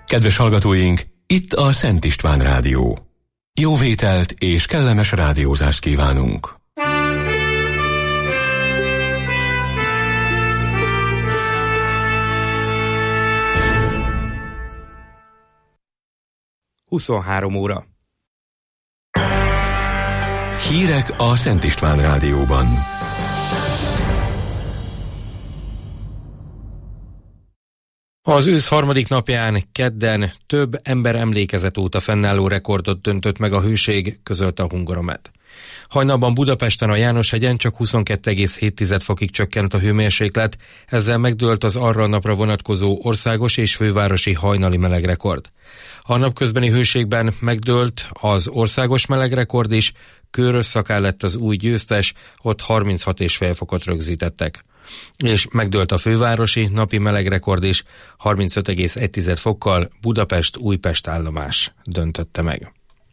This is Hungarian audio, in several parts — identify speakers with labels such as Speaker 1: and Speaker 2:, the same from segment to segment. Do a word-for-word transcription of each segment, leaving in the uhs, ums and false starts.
Speaker 1: Kedves hallgatóink, itt a Szent István Rádió. Jó vételt és kellemes rádiózást kívánunk!
Speaker 2: huszonhárom óra.
Speaker 1: Hírek a Szent István Rádióban.
Speaker 3: Az ősz harmadik napján, kedden több ember emlékezet óta fennálló rekordot döntött meg a hőség, közölte a Hungaromet. Hajnalban Budapesten a Jánoshegyen csak huszonkettő egész hét fokig csökkent a hőmérséklet, ezzel megdőlt az arra a napra vonatkozó országos és fővárosi hajnali melegrekord. A napközbeni hőségben megdőlt az országos melegrekord is, Kőrösszakán lett az új győztes, ott harminchat egész öt fokot rögzítettek. És megdőlt a fővárosi napi melegrekord is, harmincöt egész egy fokkal Budapest-Újpest állomás döntötte meg.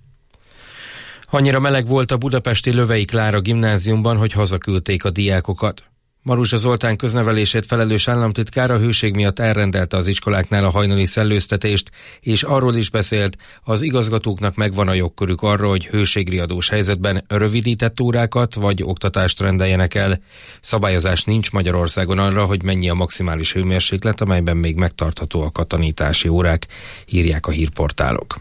Speaker 3: Annyira meleg volt a budapesti Lövei Klára gimnáziumban, hogy hazaküldték a diákokat. Maruzsa Zoltán köznevelését felelős államtitkár a hőség miatt elrendelte az iskoláknál a hajnali szellőztetést, és arról is beszélt, az igazgatóknak megvan a jogkörük arra, hogy hőségriadós helyzetben rövidített órákat vagy oktatást rendeljenek el. Szabályozás nincs Magyarországon arra, hogy mennyi a maximális hőmérséklet, amelyben még megtarthatóak a tanítási órák, írják a hírportálok.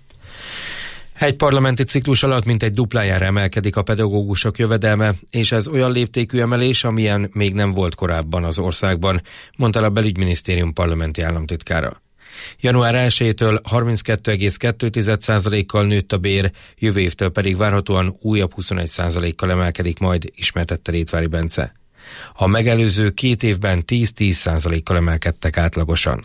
Speaker 3: Egy parlamenti ciklus alatt mintegy duplájára emelkedik a pedagógusok jövedelme, és ez olyan léptékű emelés, amilyen még nem volt korábban az országban, mondta a Belügyminisztérium parlamenti államtitkára. január elsejétől harminckettő egész kettő százalékkal nőtt a bér, jövő évtől pedig várhatóan újabb huszonegy százalékkal emelkedik majd, ismertette Rétvári Bence. A megelőző két évben tíz-tíz százalékkal emelkedtek átlagosan.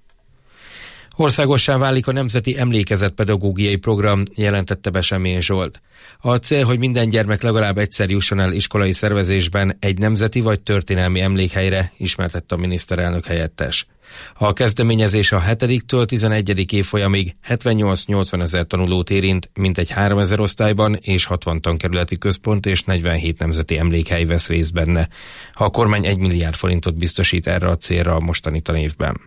Speaker 3: Országossá válik a Nemzeti Emlékezetpedagógiai Program, jelentette Besemény Zsolt. A cél, hogy minden gyermek legalább egyszer jusson el iskolai szervezésben egy nemzeti vagy történelmi emlékhelyre, ismertette a miniszterelnök helyettes. A kezdeményezés a hetediktől tizenegyedik évfolyamig hetvennyolc-nyolcvan ezer tanulót érint, mintegy háromezer osztályban és hatvan tankerületi központ és negyvenhét nemzeti emlékhely vesz részt benne. A kormány egy milliárd forintot biztosít erre a célra a mostani tanévben.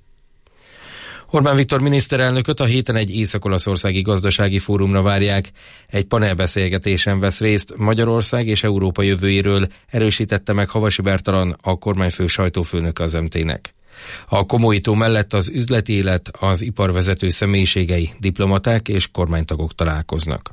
Speaker 3: Orbán Viktor miniszterelnököt a héten egy észak-olaszországi gazdasági fórumra várják. Egy panelbeszélgetésen vesz részt Magyarország és Európa jövőjéről, erősítette meg Havasi Bertalan, a kormányfő sajtófőnöke az em té-nek. A komolyító mellett az üzleti élet, az iparvezető személyiségei, diplomaták és kormánytagok találkoznak.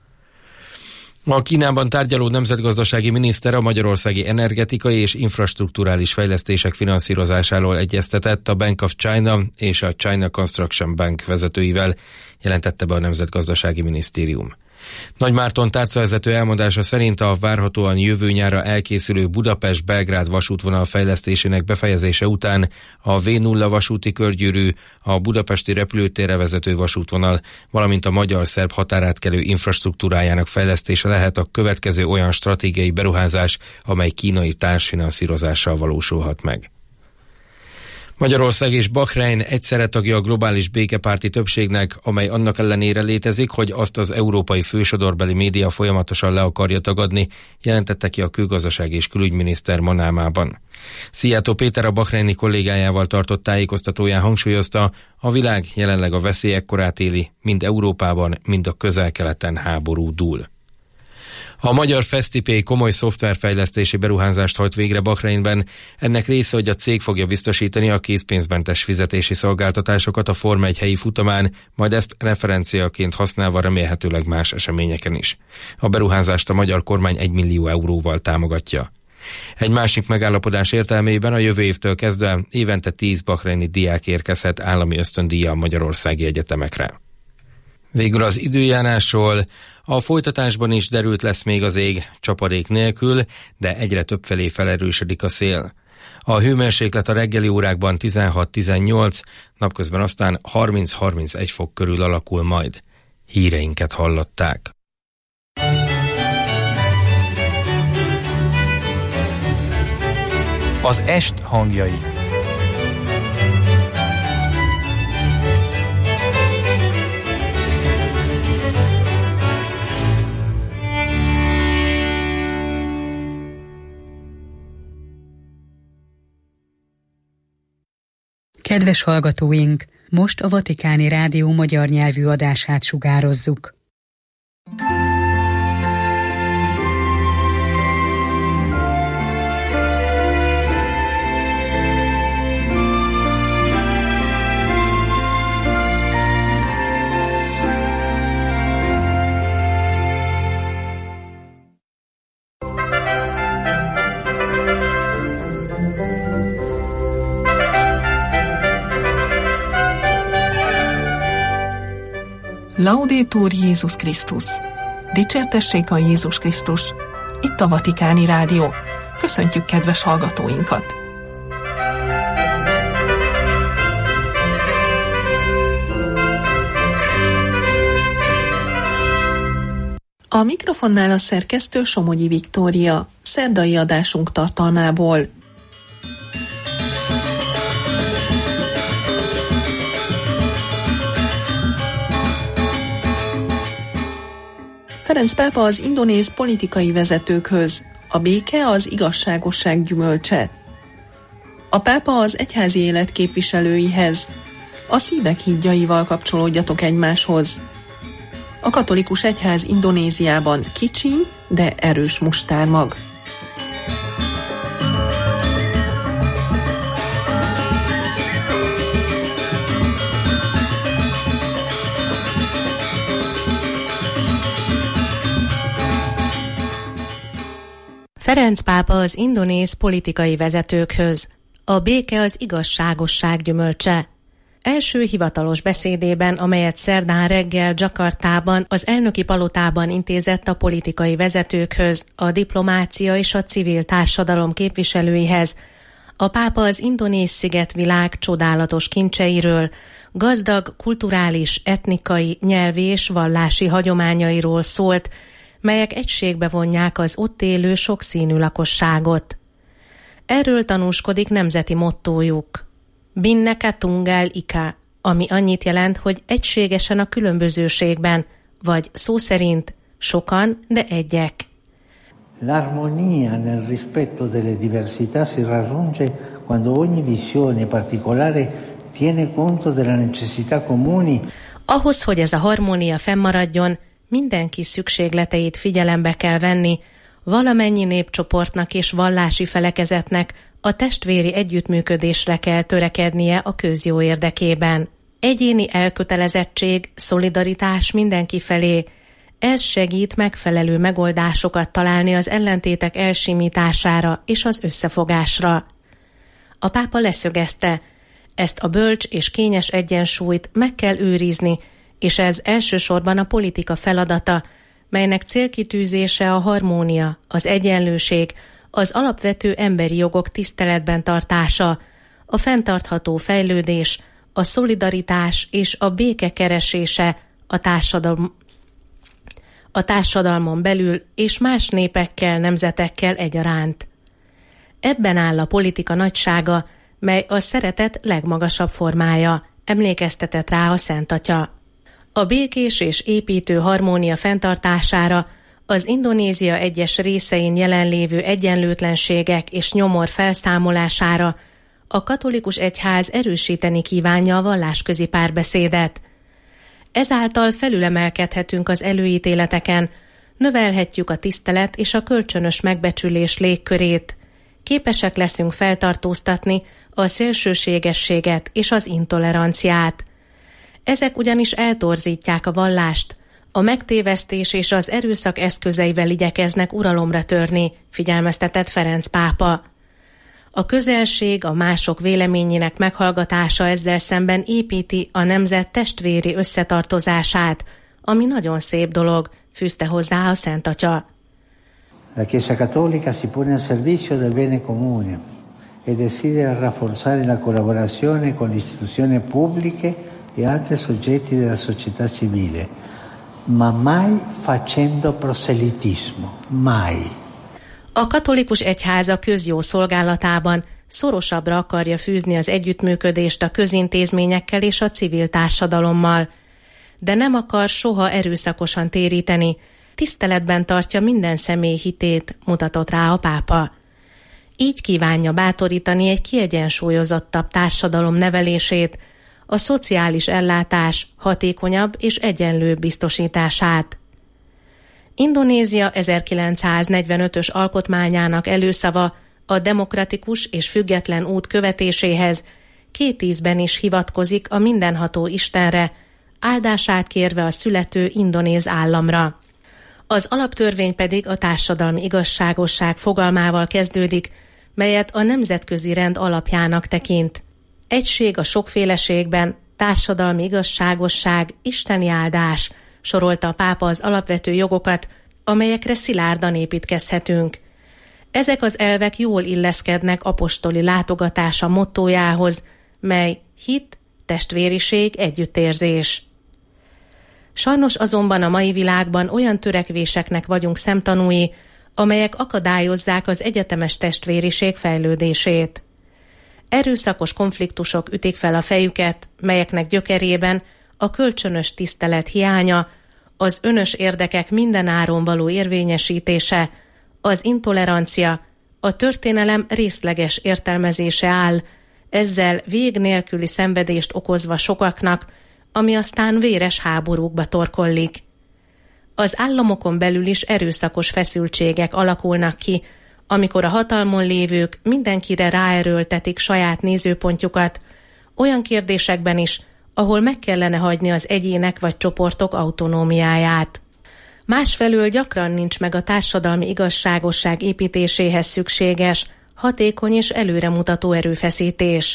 Speaker 3: A Kínában tárgyaló nemzetgazdasági miniszter a magyarországi energetikai és infrastrukturális fejlesztések finanszírozásáról egyeztetett a Bank of China és a China Construction Bank vezetőivel, jelentette be a Nemzetgazdasági Minisztérium. Nagy Márton tárcavezető elmondása szerint a várhatóan jövő nyárra elkészülő Budapest-Belgrád vasútvonal fejlesztésének befejezése után a vé nulla vasúti körgyűrű, a budapesti repülőtérre vezető vasútvonal, valamint a magyar-szerb határátkelő infrastruktúrájának fejlesztése lehet a következő olyan stratégiai beruházás, amely kínai társfinanszírozással valósulhat meg. Magyarország és Bahrein egyszerre tagja a globális békepárti többségnek, amely annak ellenére létezik, hogy azt az európai fősodorbeli média folyamatosan le akarja tagadni, jelentette ki a külgazdasági és külügyminiszter Manámában. Szijjártó Péter a bahreini kollégájával tartott tájékoztatóján hangsúlyozta, a világ jelenleg a veszélyek korát éli, mind Európában, mind a Közel-Keleten háború dúl. A magyar Festipay komoly szoftverfejlesztési beruházást hajt végre Bahreinben. Ennek része, hogy a cég fogja biztosítani a készpénzmentes fizetési szolgáltatásokat a Forma egy helyi futamán, majd ezt referenciaként használva remélhetőleg más eseményeken is. A beruházást a magyar kormány egy millió euróval támogatja. Egy másik megállapodás értelmében a jövő évtől kezdve évente tíz bahreini diák érkezhet állami ösztöndíjjal magyarországi egyetemekre. Végül az időjárásról. A folytatásban is derült lesz még az ég, csapadék nélkül, de egyre többfelé felerősödik a szél. A hőmérséklet a reggeli órákban tizenhat-tizennyolc, napközben aztán harminc-harmincegy fok körül alakul majd. Híreinket hallották.
Speaker 2: Az est hangjai.
Speaker 4: Kedves hallgatóink, most a Vatikáni Rádió magyar nyelvű adását sugározzuk.
Speaker 5: Laudetur Jézus Krisztus! Dicsértessék a Jézus Krisztus! Itt a Vatikáni Rádió. Köszöntjük kedves hallgatóinkat! A mikrofonnál a szerkesztő Somogyi Viktória, szerdai adásunk tartalmából. Ferenc pápa az indonéz politikai vezetőkhöz, a béke az igazságosság gyümölcse. A pápa az egyházi élet képviselőihez, a szívek hídjaival kapcsolódjatok egymáshoz. A katolikus egyház Indonéziában kicsiny, de erős mustármag.
Speaker 6: Ferenc pápa az indonéz politikai vezetőkhöz. A béke az igazságosság gyümölcse. Első hivatalos beszédében, amelyet szerdán reggel Jakartában, az elnöki palotában intézett a politikai vezetőkhöz, a diplomácia és a civil társadalom képviselőihez, a pápa az indonéz szigetvilág csodálatos kincseiről, gazdag kulturális, etnikai, nyelvi és vallási hagyományairól szólt, melyek egységbe vonják az ott élő sokszínű lakosságot. Erről tanúskodik nemzeti mottójuk, Bhinneka Tunggal Ika, ami annyit jelent, hogy egységesen a különbözőségben, vagy szó szerint sokan, de egyek.
Speaker 7: L'armonia nel rispetto delle diversità si raggiunge quando ogni visione particolare tiene conto delle necessità comuni.
Speaker 6: Ahhoz, hogy ez a harmónia fennmaradjon, mindenki szükségleteit figyelembe kell venni, valamennyi népcsoportnak és vallási felekezetnek a testvéri együttműködésre kell törekednie a közjó érdekében. Egyéni elkötelezettség, szolidaritás mindenki felé, ez segít megfelelő megoldásokat találni az ellentétek elsimítására és az összefogásra. A pápa leszögezte, ezt a bölcs és kényes egyensúlyt meg kell őrizni, és ez elsősorban a politika feladata, melynek célkitűzése a harmónia, az egyenlőség, az alapvető emberi jogok tiszteletben tartása, a fenntartható fejlődés, a szolidaritás és a béke keresése a, társadalom, a társadalmon belül és más népekkel, nemzetekkel egyaránt. Ebben áll a politika nagysága, mely a szeretet legmagasabb formája, emlékeztetett rá a Szent Atya. A békés és építő harmónia fenntartására, az Indonézia egyes részein jelenlévő egyenlőtlenségek és nyomor felszámolására a katolikus egyház erősíteni kívánja a vallásközi párbeszédet. Ezáltal felülemelkedhetünk az előítéleteken, növelhetjük a tisztelet és a kölcsönös megbecsülés légkörét, képesek leszünk feltartóztatni a szélsőségességet és az intoleranciát. Ezek ugyanis eltorzítják a vallást, a megtévesztés és az erőszak eszközeivel igyekeznek uralomra törni, figyelmeztetett Ferenc pápa. A közelség, a mások véleményének meghallgatása ezzel szemben építi a nemzet testvéri összetartozását, ami nagyon szép dolog, fűzte hozzá a Szent Atya.
Speaker 7: La Chiesa Cattolica si pone a servizio del bene comune e desidera rafforzare la collaborazione con le istituzioni pubbliche e altri soggetti della società civile, ma mai facendo proselitismo, mai.
Speaker 6: A katolikus egyház a közjó szolgálatában szorosabbra akarja fűzni az együttműködést a közintézményekkel és a civil társadalommal, de nem akar soha erőszakosan téríteni, tiszteletben tartja minden személy hitét, mutatott rá a pápa. Így kívánja bátorítani egy kiegyensúlyozottabb társadalom nevelését, a szociális ellátás hatékonyabb és egyenlőbb biztosítását. Indonézia ezerkilencszáznegyvenötös alkotmányának előszava a demokratikus és független út követéséhez két ízben is hivatkozik a mindenható Istenre, áldását kérve a születő indonéz államra. Az alaptörvény pedig a társadalmi igazságosság fogalmával kezdődik, melyet a nemzetközi rend alapjának tekint. Egység a sokféleségben, társadalmi igazságosság, isteni áldás, sorolta a pápa az alapvető jogokat, amelyekre szilárdan építkezhetünk. Ezek az elvek jól illeszkednek apostoli látogatása mottójához, mely hit, testvériség, együttérzés. Sajnos azonban a mai világban olyan törekvéseknek vagyunk szemtanúi, amelyek akadályozzák az egyetemes testvériség fejlődését. Erőszakos konfliktusok ütik fel a fejüket, melyeknek gyökerében a kölcsönös tisztelet hiánya, az önös érdekek mindenáron való érvényesítése, az intolerancia, a történelem részleges értelmezése áll, ezzel vég nélküli szenvedést okozva sokaknak, ami aztán véres háborúkba torkollik. Az államokon belül is erőszakos feszültségek alakulnak ki, amikor a hatalmon lévők mindenkire ráerőltetik saját nézőpontjukat, olyan kérdésekben is, ahol meg kellene hagyni az egyének vagy csoportok autonómiáját. Másfelől gyakran nincs meg a társadalmi igazságosság építéséhez szükséges, hatékony és előremutató erőfeszítés.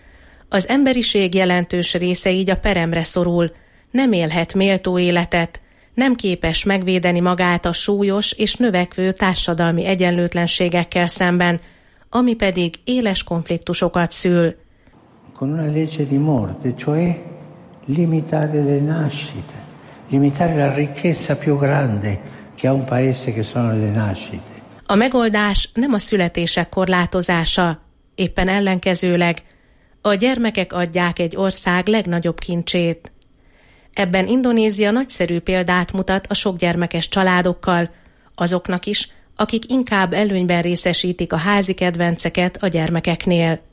Speaker 6: Az emberiség jelentős része így a peremre szorul, nem élhet méltó életet, nem képes megvédeni magát a súlyos és növekvő társadalmi egyenlőtlenségekkel szemben, ami pedig éles konfliktusokat szül.
Speaker 7: Con una legge di morte, cioè limitare le nascite, limitare la ricchezza più grande che ha un paese che sono le nascite.
Speaker 6: A megoldás nem a születések korlátozása, éppen ellenkezőleg a gyermekek adják egy ország legnagyobb kincsét. Ebben Indonézia nagyszerű példát mutat a sokgyermekes családokkal, azoknak is, akik inkább előnyben részesítik a házi kedvenceket a gyermekeknél.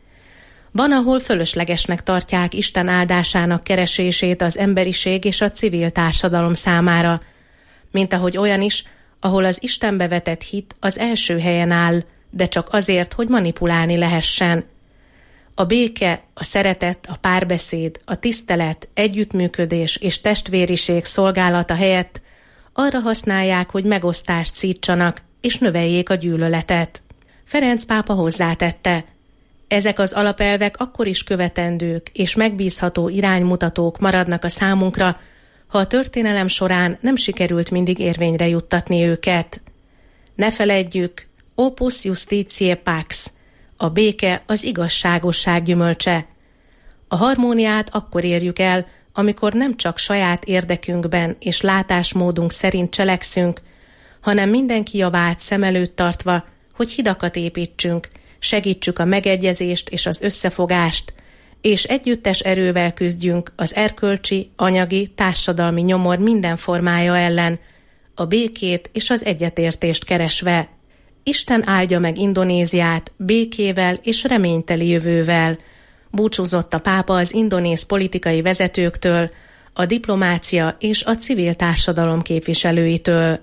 Speaker 6: Van, ahol fölöslegesnek tartják Isten áldásának keresését az emberiség és a civil társadalom számára, mint ahogy olyan is, ahol az Istenbe vetett hit az első helyen áll, de csak azért, hogy manipulálni lehessen. A béke, a szeretet, a párbeszéd, a tisztelet, együttműködés és testvériség szolgálata helyett arra használják, hogy megosztást szítsanak és növeljék a gyűlöletet. Ferenc pápa hozzátette, ezek az alapelvek akkor is követendők és megbízható iránymutatók maradnak a számunkra, ha a történelem során nem sikerült mindig érvényre juttatni őket. Ne feledjük, opus justitiae pax, a béke az igazságosság gyümölcse. A harmóniát akkor érjük el, amikor nem csak saját érdekünkben és látásmódunk szerint cselekszünk, hanem mindenki javát szem előtt tartva, hogy hidakat építsünk, segítsük a megegyezést és az összefogást, és együttes erővel küzdjünk az erkölcsi, anyagi, társadalmi nyomor minden formája ellen, a békét és az egyetértést keresve. Isten áldja meg Indonéziát békével és reményteli jövővel, búcsúzott a pápa az indonéz politikai vezetőktől, a diplomácia és a civil társadalom képviselőitől.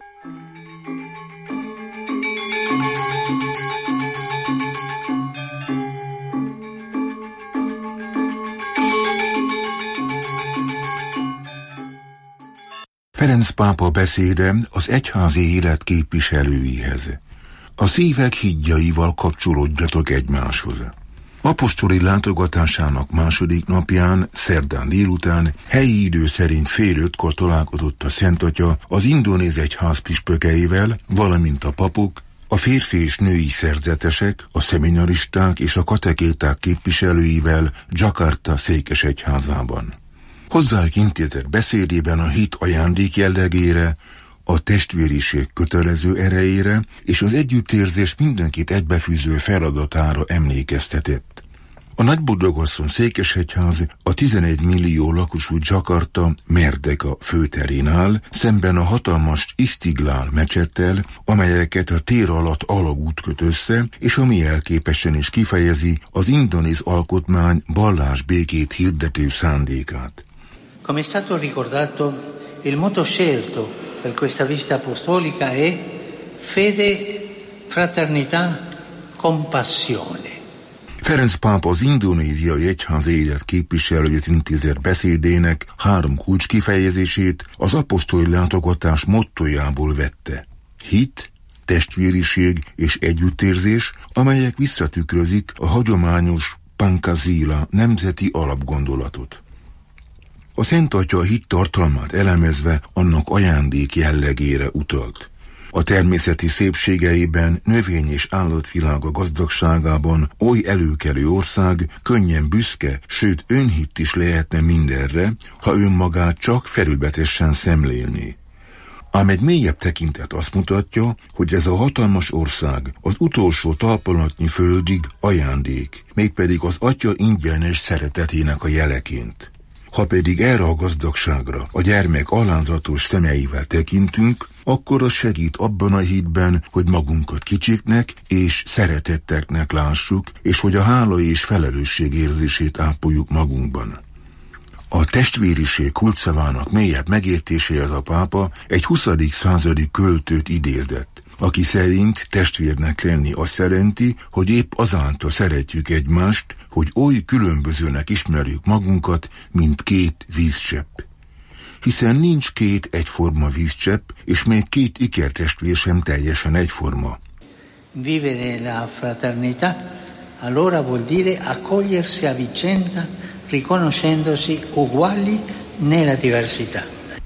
Speaker 8: Ferenc pápa beszéde az egyházi élet képviselőihez. A szívek hídjaival kapcsolódjatok egymáshoz. Apostoli látogatásának második napján, szerdán délután, helyi idő szerint fél ötkor találkozott a Szent Atya az indonéz egyház püspökeivel, valamint a papok, a férfi és női szerzetesek, a szeminaristák és a katekéták képviselőivel Jakarta székesegyházában. Hozzájuk intézett beszédében a hit ajándék jellegére, a testvériség kötelező erejére és az együttérzés mindenkit egybefűző feladatára emlékeztetett. A Nagybudagoszon székesegyház a tizenegy millió lakosú Jakarta Merdeka főterén áll, szemben a hatalmas Istiglal mecsettel, amelyeket a tér alatt alagút köt össze, és ami jelképesen is kifejezi az indonéz alkotmány vallásbékét hirdető szándékát.
Speaker 7: Come è stato ricordato, il motto scelto per questa visita apostolica è fede, fraternità, compassione.
Speaker 8: Ferenc pápa az indonéziai egyházi élet képviselőjét intézett beszédének három kulcs kifejezését az apostoli látogatás mottojából vette. Hit, testvériség és együttérzés, amelyek visszatükrözik a hagyományos Pancasila nemzeti alapgondolatot. A Szent Atya a hit tartalmát elemezve annak ajándék jellegére utalt. A természeti szépségeiben, növény- és állatvilága gazdagságában oly előkelő ország könnyen büszke, sőt önhitt is lehetne mindenre, ha önmagát csak felületesen szemlélné. Ám egy mélyebb tekintet azt mutatja, hogy ez a hatalmas ország az utolsó talpalatnyi földig ajándék, mégpedig az Atya ingyenes szeretetének a jeleként. Ha pedig erre a gazdagságra a gyermek alázatos szemeivel tekintünk, akkor az segít abban a hitben, hogy magunkat kicsiknek és szeretetteknek lássuk, és hogy a hála és felelősség érzését ápoljuk magunkban. A testvériség kulcsszavának mélyebb megértéséhez a pápa egy huszadik századi költőt idézett, aki szerint testvérnek lenni azt jelenti, hogy épp azáltal szeretjük egymást, hogy oly különbözőnek ismerjük magunkat, mint két vízcsepp. Hiszen nincs két egyforma vízcsepp, és még két ikertestvér sem teljesen egyforma.
Speaker 7: Vivere la fraternità allora vuol dire accogliersi a vicenda riconoscendosi uguali nella diversità.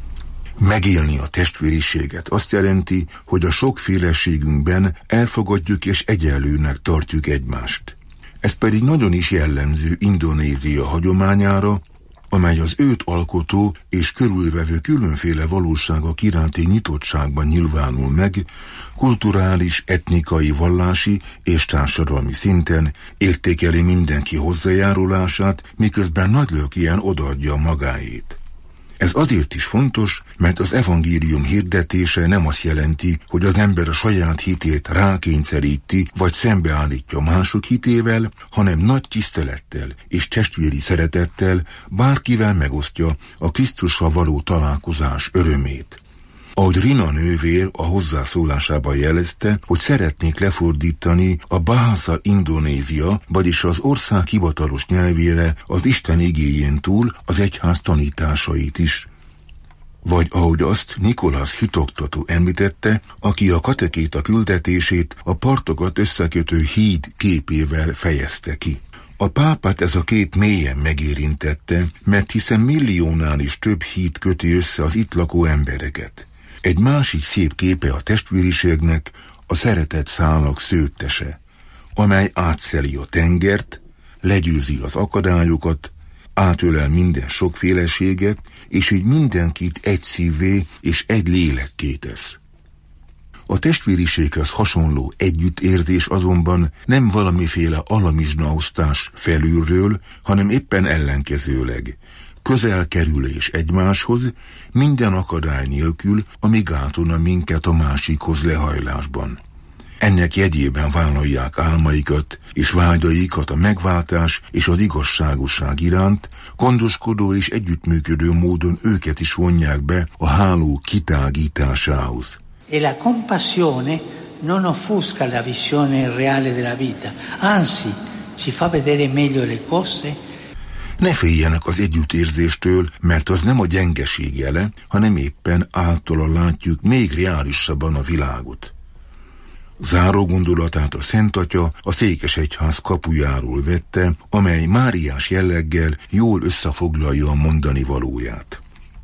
Speaker 8: Megélni a testvériséget azt jelenti, hogy a sokféleségünkben elfogadjuk és egyenlőnek tartjuk egymást. Ez pedig nagyon is jellemző Indonézia hagyományára, amely az őt alkotó és körülvevő különféle valóságok iránti nyitottságban nyilvánul meg, kulturális, etnikai, vallási és társadalmi szinten értékeli mindenki hozzájárulását, miközben nagylelkűen odaadja magáét. Ez azért is fontos, mert az evangélium hirdetése nem azt jelenti, hogy az ember a saját hitét rákényszeríti, vagy szembeállítja mások hitével, hanem nagy tisztelettel és testvéri szeretettel bárkivel megosztja a Krisztussal való találkozás örömét. Ahogy Rina nővér a hozzászólásában jelezte, hogy szeretnék lefordítani a Bahasa Indonézia, vagyis az ország hivatalos nyelvére az Isten igéjén túl az egyház tanításait is. Vagy ahogy azt Nikolász hitoktató említette, aki a katekéta küldetését a partokat összekötő híd képével fejezte ki. A pápát ez a kép mélyen megérintette, mert hiszen milliónál is több híd köti össze az itt lakó embereket. Egy másik szép képe a testvériségnek a szeretet szálak szőttese, amely átszeli a tengert, legyőzi az akadályokat, átölel minden sokféleséget, és így mindenkit egy szívvé és egy lélekké tesz. A testvériséghez hasonló együttérzés azonban nem valamiféle alamizsnaosztás felülről, hanem éppen ellenkezőleg. Közel kerülés egymáshoz, minden akadály nélkül, ami gátolna minket a másikhoz lehajlásban. Ennek jegyében vállalják álmaikat és vágyaikat a megváltás és az igazságosság iránt, gondoskodó és együttműködő módon őket is vonják be a háló kitágításához.
Speaker 7: E la compassione non offusca la visione reale della vita, anzi ci fa vedere meglio le cose.
Speaker 8: Ne féljenek az együttérzéstől, mert az nem a gyengeség jele, hanem éppen általa látjuk még reálisabban a világot. Záró gondolatát a Szent Atya a Székesegyház kapujáról vette, amely máriás jelleggel jól összefoglalja a mondani valóját.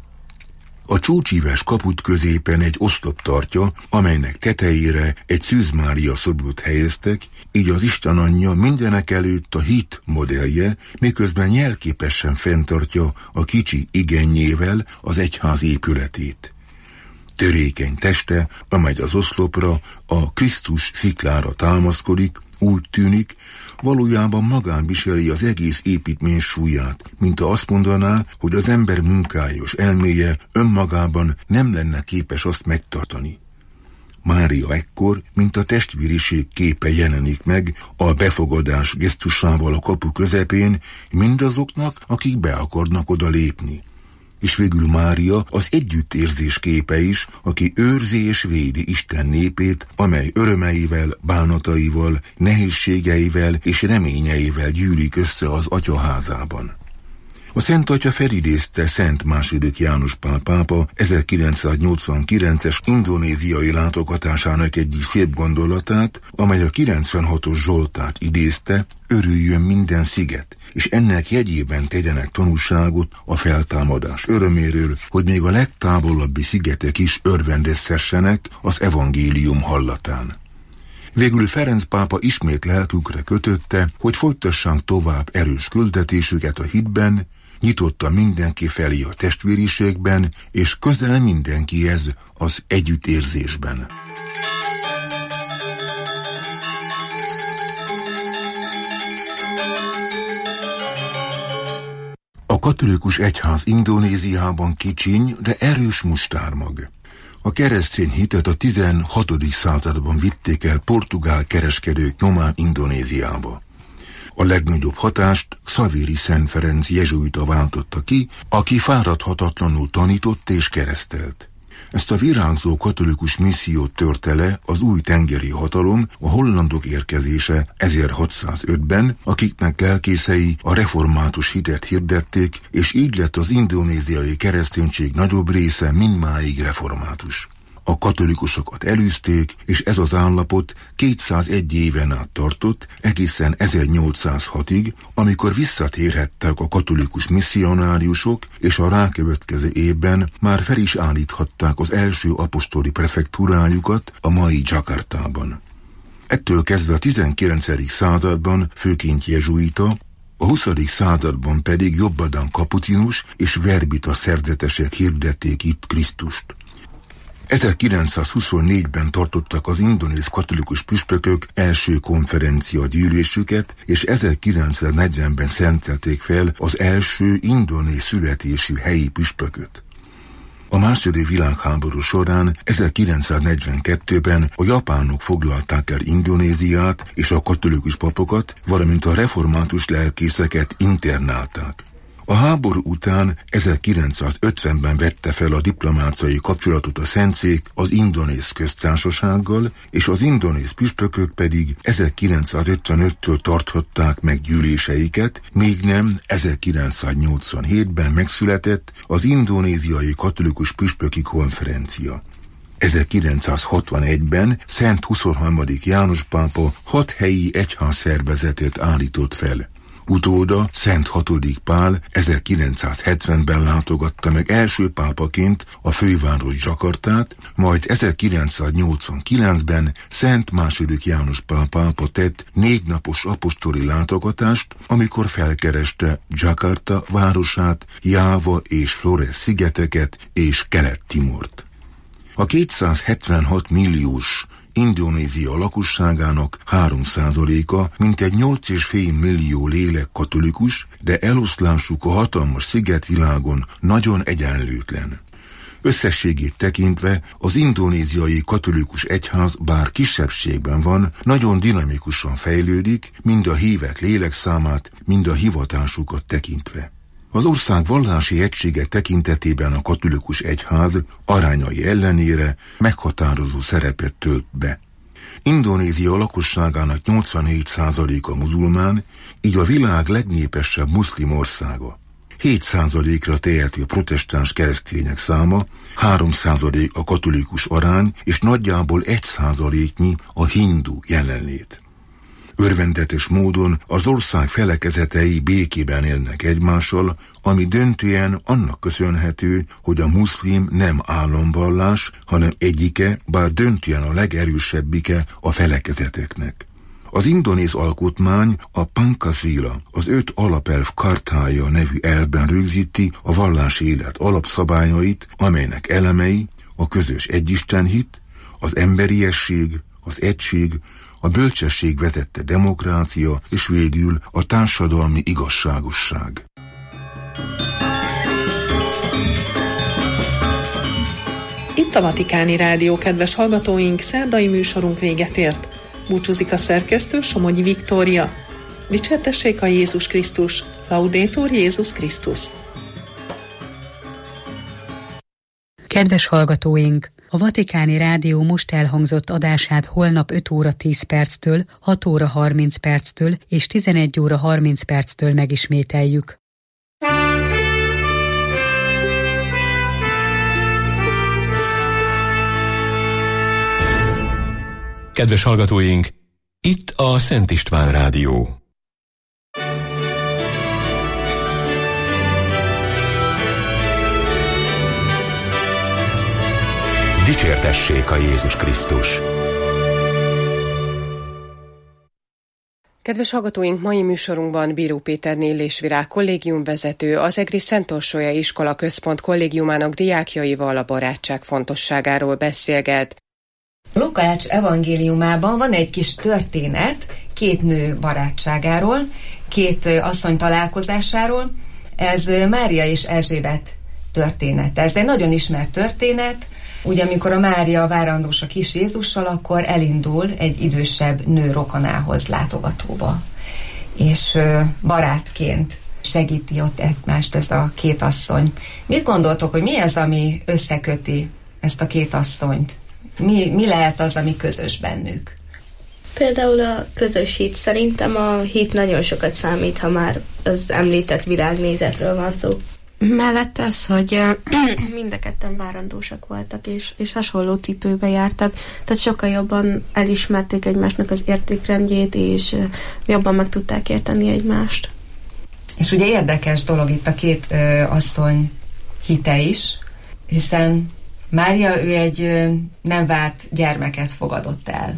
Speaker 8: A csúcsíves kaput középen egy oszlop tartja, amelynek tetejére egy Szűz Mária szobrot helyeztek, így az Isten Anyja mindenek előtt a hit modellje, miközben jelképesen fenntartja a kicsi igennyével az egyház épületét. Törékeny teste, amely az oszlopra, a Krisztus sziklára támaszkodik, Úgy tűnik, valójában magán viseli az egész építmény súlyát, mint ha azt mondaná, hogy az ember munkája és elméje önmagában nem lenne képes azt megtartani. Mária ekkor, mint a testvériség képe jelenik meg a befogadás gesztusával a kapu közepén mindazoknak, akik be akarnak oda lépni. És végül Mária az együttérzés képe is, aki őrzi és védi Isten népét, amely örömeivel, bánataival, nehézségeivel és reményeivel gyűlik össze az atyaházában. A Szent Atya felidézte Szent második János Pál pápa ezerkilencszáznyolcvankilences indonéziai látogatásának egyik szép gondolatát, amely a kilencvenhatos Zsoltárt idézte: örüljön minden sziget, és ennek jegyében tegyenek tanúságot a feltámadás öröméről, hogy még a legtávolabbi szigetek is örvendezhessenek az evangélium hallatán. Végül Ferenc pápa ismét lelkükre kötötte, hogy folytassák tovább erős küldetésüket a hitben, nyitotta mindenki felé a testvériségben, és közel mindenkihez az együttérzésben. A katolikus egyház Indonéziában kicsiny, de erős mustármag. A keresztény hitet a tizenhatodik században vitték el portugál kereskedők nyomán Indonéziába. A legnagyobb hatást Xavéri Szent Ferenc jezsuita váltotta ki, aki fáradhatatlanul tanított és keresztelt. Ezt a virágzó katolikus missziót törte le az új tengeri hatalom, a hollandok érkezése ezerhatszázötben, akiknek lelkészei a református hitet hirdették, és így lett az indonéziai kereszténység nagyobb része mindmáig református. A katolikusokat elűzték, és ez az állapot kétszázegy éven át tartott, egészen ezernyolcszázhatig, amikor visszatérhettek a katolikus misszionáriusok, és a rákövetkező évben már fel is állíthatták az első apostoli prefektúrájukat a mai Jakartában. Ettől kezdve a tizenkilencedik században főként jezsuita, a huszadik században pedig jobbadán kapucinus és verbita szerzetesek hirdették itt Krisztust. ezerkilencszázhuszonnégyben tartottak az indonéz katolikus püspökök első konferencia gyűlésüket, és ezerkilencszáznegyvenben szentelték fel az első indonéz születésű helyi püspököt. A második világháború során ezerkilencszáznegyvenkettőben a japánok foglalták el Indonéziát, és a katolikus papokat, valamint a református lelkészeket internálták. A háború után ezerkilencszázötvenben vette fel a diplomáciai kapcsolatot a szentszék az Indonéz köztársasággal, és az indonéz püspökök pedig ezerkilencszázötvenöttől tarthatták meg gyűléseiket, még nem ezerkilencszáznyolcvanhétben megszületett az indonéziai katolikus püspöki konferencia. ezerkilencszázhatvanegyben Szent huszonharmadik János pápa hat helyi egyházszervezetet állított fel. Utóda Szent hatodik Pál ezerkilencszázhetvenben látogatta meg első pápaként a főváros Jakartát, majd ezerkilencszáznyolcvankilencben Szent második János Pál pápa tett négy napos apostoli látogatást, amikor felkereste Jakarta városát, Jáva és Flores szigeteket és Kelet-Timort. A kétszázhetvenhat milliós Indonézia lakosságának három százaléka, mintegy nyolc és fél millió lélek katolikus, de eloszlásuk a hatalmas szigetvilágon nagyon egyenlőtlen. Összességét tekintve az indonéziai katolikus egyház bár kisebbségben van, nagyon dinamikusan fejlődik, mind a hívek lélekszámát, mind a hivatásukat tekintve. Az ország vallási egysége tekintetében a katolikus egyház arányai ellenére meghatározó szerepet tölt be. Indonézia lakosságának nyolcvannégy százaléka muzulmán, így a világ legnépesebb muszlim országa. hét százalékra tehető a protestáns keresztények száma, három százalék a katolikus arány, és nagyjából egy százaléknyi a hindu jelenlét. Örvendetes módon az ország felekezetei békében élnek egymással, ami döntően annak köszönhető, hogy a muszlim nem államvallás, hanem egyike, bár döntően a legerősebbike a felekezeteknek. Az indonéz alkotmány a Pancasila, az öt alapelv kartája nevű elvben rögzíti a vallási élet alapszabályait, amelynek elemei a közös egyistenhit, az emberiesség, az egység, a bölcsesség vezette demokrácia, és végül a társadalmi igazságosság.
Speaker 5: Itt a Vatikáni Rádió, kedves hallgatóink, szerdai műsorunk véget ért. Búcsúzik a szerkesztő, Somogyi Viktória. Dicsértessék a Jézus Krisztus! Laudetur Jézus Krisztus!
Speaker 4: Kedves hallgatóink! A Vatikáni Rádió most elhangzott adását holnap öt óra tíz perctől, hat óra harminc perctől és tizenegy óra harminc perctől megismételjük.
Speaker 1: Kedves hallgatóink, itt a Szent István Rádió. Dicsértessék a Jézus Krisztus!
Speaker 9: Kedves hallgatóink, mai műsorunkban Bíró Péter Illésvirág kollégiumvezető, az Egri Szent Orsolya Iskola Központ kollégiumának diákjaival a barátság fontosságáról beszélget.
Speaker 10: Lukács evangéliumában van egy kis történet két nő barátságáról, két asszony találkozásáról. Ez Mária és Erzsébet története. Ez egy nagyon ismert történet. Ugye, amikor a Mária várandós a kis Jézussal, akkor elindul egy idősebb nő rokonához látogatóba. És barátként segíti ott egymást ez a két asszony. Mit gondoltok, hogy mi az, ami összeköti ezt a két asszonyt? Mi, mi lehet az, ami közös bennük?
Speaker 11: Például a közös hit. Szerintem a hit nagyon sokat számít, ha már az említett világnézetről van szó.
Speaker 12: Mellette az, hogy mind a ketten várandósak voltak, és, és hasonló cipőbe jártak, tehát sokkal jobban elismerték egymásnak az értékrendjét, és jobban meg tudták érteni egymást.
Speaker 10: És ugye érdekes dolog itt a két ö, asszony hite is, hiszen Mária, ő egy ö, nem várt gyermeket fogadott el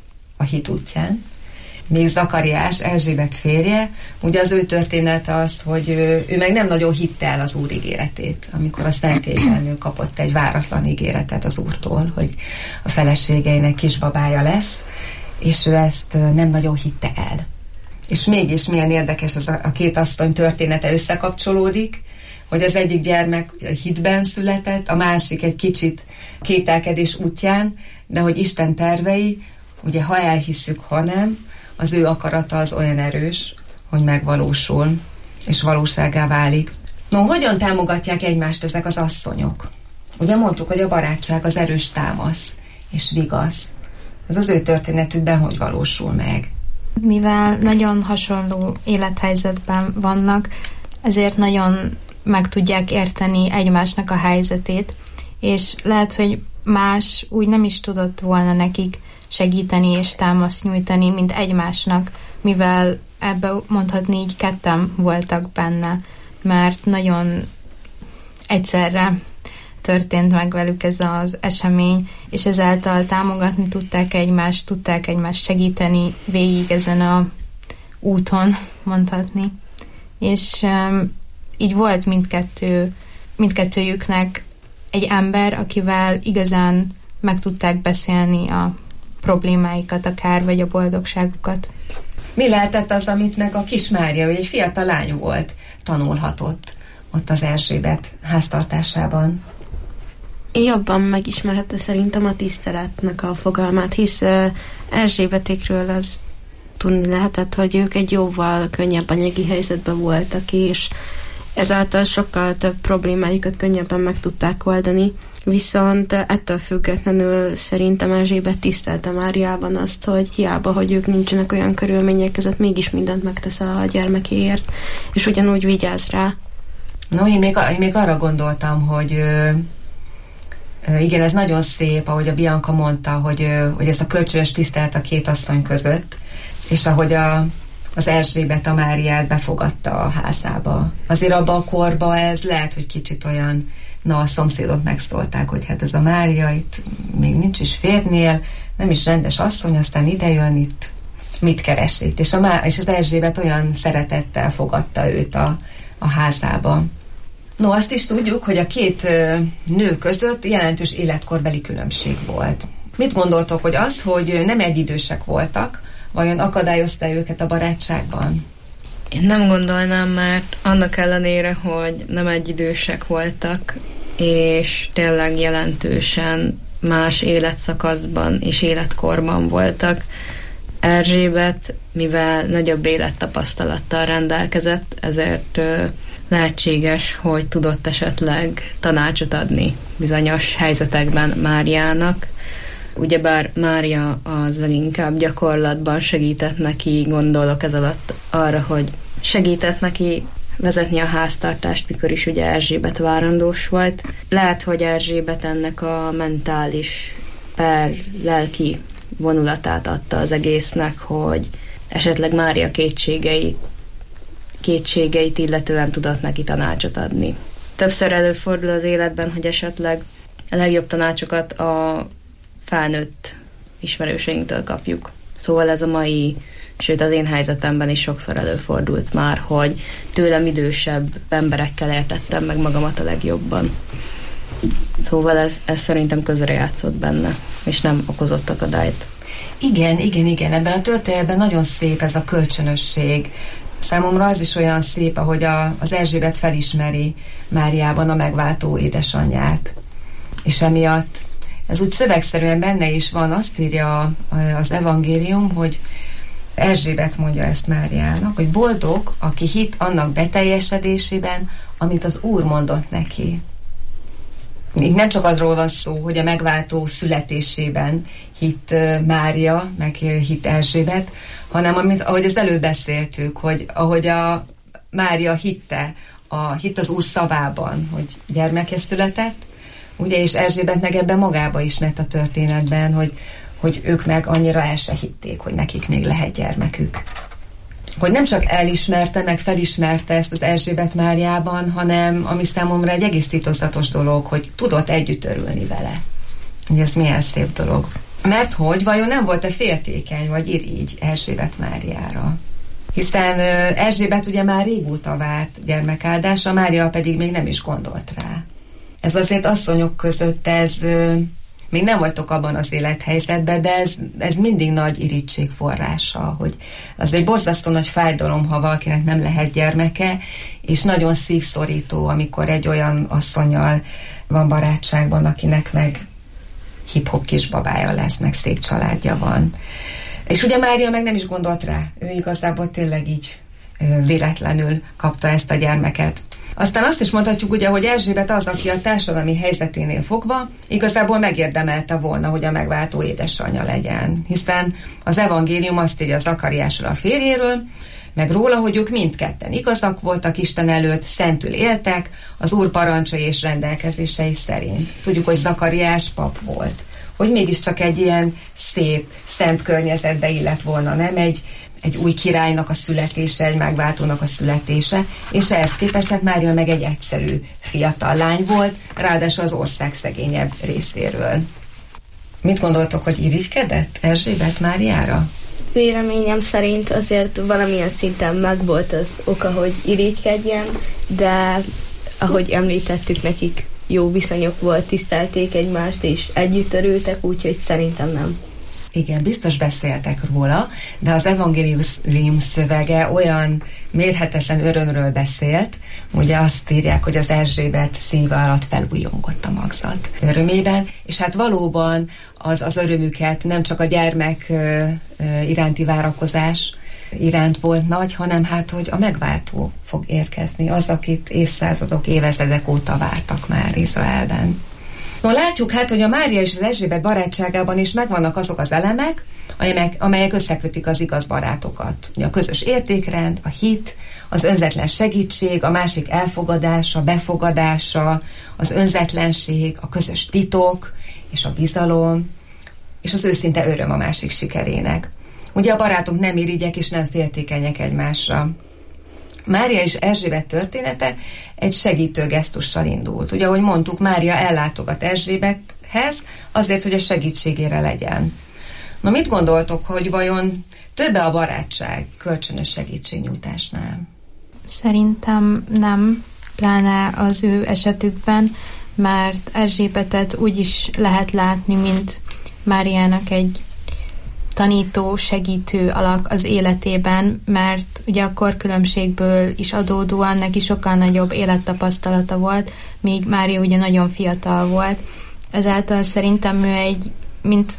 Speaker 10: a hit útján. Még Zakariás, Erzsébet férje, ugye az ő története az, hogy ő, ő meg nem nagyon hitte el az Úr ígéretét, amikor a szentélyben ő kapott egy váratlan ígéretet az Úrtól, hogy a feleségeinek kisbabája lesz, és ő ezt nem nagyon hitte el. És mégis milyen érdekes az a, a két asszony története összekapcsolódik, hogy az egyik gyermek ugye, hitben született, a másik egy kicsit kételkedés útján, de hogy Isten tervei, ugye ha elhisszük, ha nem, az ő akarata az olyan erős, hogy megvalósul, és valósággá válik. No, hogyan támogatják egymást ezek az asszonyok? Ugye mondtuk, hogy a barátság az erős támasz és vigasz. Ez az ő történetükben hogy valósul meg?
Speaker 13: Mivel nagyon hasonló élethelyzetben vannak, ezért nagyon meg tudják érteni egymásnak a helyzetét, és lehet, hogy más úgy nem is tudott volna nekik segíteni és támaszt nyújtani, mint egymásnak, mivel ebbe mondhatni így ketten voltak benne, mert nagyon egyszerre történt meg velük ez az esemény, és ezáltal támogatni tudták egymást, tudták egymást segíteni végig ezen a úton, mondhatni. És um, így volt mindkettő, mindkettőjüknek egy ember, akivel igazán meg tudták beszélni a problémáikat akár, vagy a boldogságukat.
Speaker 10: Mi lehetett az, amit meg a kis Mária, hogy egy fiatal lány volt, tanulhatott ott az Erzsébet háztartásában?
Speaker 12: Jobban megismerhette szerintem a tiszteletnek a fogalmát, hisz uh, Erzsébetékről az tudni lehetett, hogy ők egy jóval könnyebb anyagi helyzetben voltak, és ezáltal sokkal több problémáikat könnyebben meg tudták oldani. Viszont ettől függetlenül szerintem Erzsébet tisztelte Máriában azt, hogy hiába, hogy ők nincsenek olyan körülmények között, mégis mindent megtesz a gyermekéért, és ugyanúgy vigyáz rá.
Speaker 10: No, én még, én még arra gondoltam, hogy ö, ö, igen, ez nagyon szép, ahogy a Bianca mondta, hogy, ö, hogy ez a kölcsönös tisztelet a két asszony között, és ahogy a, az Erzsébet a Máriát befogadta a házába. Azért abban a korban ez lehet, hogy kicsit olyan, na, a szomszédok megszólták, hogy hát ez a Mária itt még nincs is férnél, nem is rendes asszony, aztán ide jön itt, mit keres itt. És, a Má- és az Erzsébet olyan szeretettel fogadta őt a, a házába. No, azt is tudjuk, hogy a két ö, nő között jelentős életkorbeli különbség volt. Mit gondoltok, hogy az, hogy nem egyidősek voltak, vajon akadályozta őket a barátságban?
Speaker 14: Én nem gondolnám, mert annak ellenére, hogy nem egyidősek voltak, és tényleg jelentősen más életszakaszban és életkorban voltak, Erzsébet, mivel nagyobb élettapasztalattal rendelkezett, ezért lehetséges, hogy tudott esetleg tanácsot adni bizonyos helyzetekben Máriának. Ugyebár Mária az leginkább gyakorlatban segített neki, gondolok ez alatt arra, hogy segített neki vezetni a háztartást, mikor is ugye Erzsébet várandós volt. Lehet, hogy Erzsébet ennek a mentális per lelki vonulatát adta az egésznek, hogy esetleg Mária kétségeit, kétségeit illetően tudott neki tanácsot adni. Többször előfordul az életben, hogy esetleg a legjobb tanácsokat a felnőtt ismerőseinktől kapjuk. Szóval ez a mai, sőt az én helyzetemben is sokszor előfordult már, hogy tőlem idősebb emberekkel értettem meg magamat a legjobban. Szóval ez, ez szerintem közrejátszott benne, és nem okozott akadályt.
Speaker 10: Igen, igen, igen. Ebben a történetben nagyon szép ez a kölcsönösség. Számomra az is olyan szép, ahogy a, az Erzsébet felismeri Máriában a megváltó édesanyját. És emiatt ez úgy szövegszerűen benne is van, azt írja az evangélium, hogy Erzsébet mondja ezt Máriának, hogy boldog, aki hitt annak beteljesedésében, amit az Úr mondott neki. Még nem csak azról van szó, hogy a megváltó születésében hitt Mária, meg hitt Erzsébet, hanem amit, ahogy az előbb beszéltük, hogy ahogy a Mária hitte, a, hitt az Úr szavában, hogy gyermeke született, ugye, és Erzsébet meg ebben magába ismert a történetben, hogy, hogy ők meg annyira el se hitték, hogy nekik még lehet gyermekük. Hogy nem csak elismerte, meg felismerte ezt az Erzsébet Máriában, hanem ami számomra egy egész titokzatos dolog, hogy tudott együtt örülni vele. Ugye ez milyen szép dolog. Mert hogy vajon nem volt-e féltékeny, vagy irigy Erzsébet Máriára? Hiszen Erzsébet ugye már régóta várt gyermekáldása, Mária pedig még nem is gondolt rá. Ez azért asszonyok között ez még nem voltok abban az élethelyzetben, de ez, ez mindig nagy irigység forrása, hogy az egy borzasztó nagy fájdalom, ha valakinek nem lehet gyermeke, és nagyon szívszorító, amikor egy olyan asszonnyal van barátságban, akinek meg hip-hop kisbabája lesz, meg szép családja van. És ugye Mária meg nem is gondolt rá, ő igazából tényleg így véletlenül kapta ezt a gyermeket. Aztán azt is mondhatjuk ugye, hogy Erzsébet az, aki a társadalmi helyzeténél fogva igazából megérdemelte volna, hogy a megváltó édesanyja legyen. Hiszen az evangélium azt írja Zakariásról, a férjéről, meg róla, hogy ők mindketten igazak voltak Isten előtt, szentül éltek, az Úr parancsai és rendelkezései szerint. Tudjuk, hogy Zakariás pap volt. Hogy mégiscsak egy ilyen szép, szent környezetbe illett volna, nem egy egy új királynak a születése, egy megváltónak a születése, és ehhez képest hát Mária meg egy egyszerű fiatal lány volt, ráadásul az ország szegényebb részéről. Mit gondoltok, hogy irigykedett Erzsébet Máriára?
Speaker 11: Véleményem szerint azért valamilyen szinten megvolt az oka, hogy irigykedjen, de ahogy említettük, nekik jó viszonyok volt, tisztelték egymást, és együtt örültek, úgyhogy szerintem nem.
Speaker 10: Igen, biztos beszéltek róla, de az evangélium szövege olyan mérhetetlen örömről beszélt, ugye azt írják, hogy az Erzsébet szíve alatt felújongott a magzat örömében, és hát valóban az, az örömüket nem csak a gyermek ö, ö, iránti várakozás iránt volt nagy, hanem hát, hogy a megváltó fog érkezni, az, akit évszázadok, évezredek óta vártak már Izraelben. No, látjuk hát, hogy a Mária és az Erzsébet barátságában is megvannak azok az elemek, amelyek, amelyek összekötik az igaz barátokat. Ugye a közös értékrend, a hit, az önzetlen segítség, a másik elfogadása, befogadása, az önzetlenség, a közös titok és a bizalom, és az őszinte öröm a másik sikerének. Ugye a barátok nem irigyek és nem féltékenyek egymásra. Mária és Erzsébet története egy segítő gesztussal indult. Ugye, ahogy mondtuk, Mária ellátogat Erzsébethez azért, hogy a segítségére legyen. Na, mit gondoltok, hogy vajon többe a barátság kölcsönös segítségnyújtásnál?
Speaker 13: Szerintem nem, pláne az ő esetükben, mert Erzsébetet úgy is lehet látni, mint Máriának egy tanító, segítő alak az életében, mert ugye a korkülönbségből is adódóan neki sokkal nagyobb élettapasztalata volt, míg Mária ugye nagyon fiatal volt. Ezáltal szerintem ő egy, mint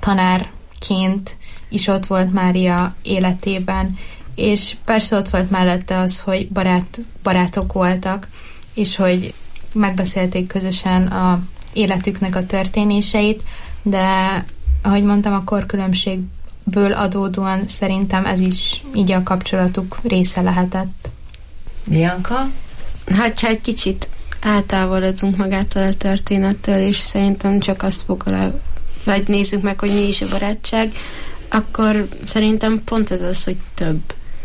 Speaker 13: tanárként is ott volt Mária életében, és persze ott volt mellette az, hogy barát, barátok voltak, és hogy megbeszélték közösen a életüknek a történéseit, de ahogy mondtam, a korkülönbségből adódóan szerintem ez is így a kapcsolatuk része lehetett.
Speaker 10: Bianca?
Speaker 12: Hát, ha egy kicsit eltávolodunk magától a történettől, és szerintem csak azt foglal, vagy nézzük meg, hogy mi is a barátság, akkor szerintem pont ez az, hogy több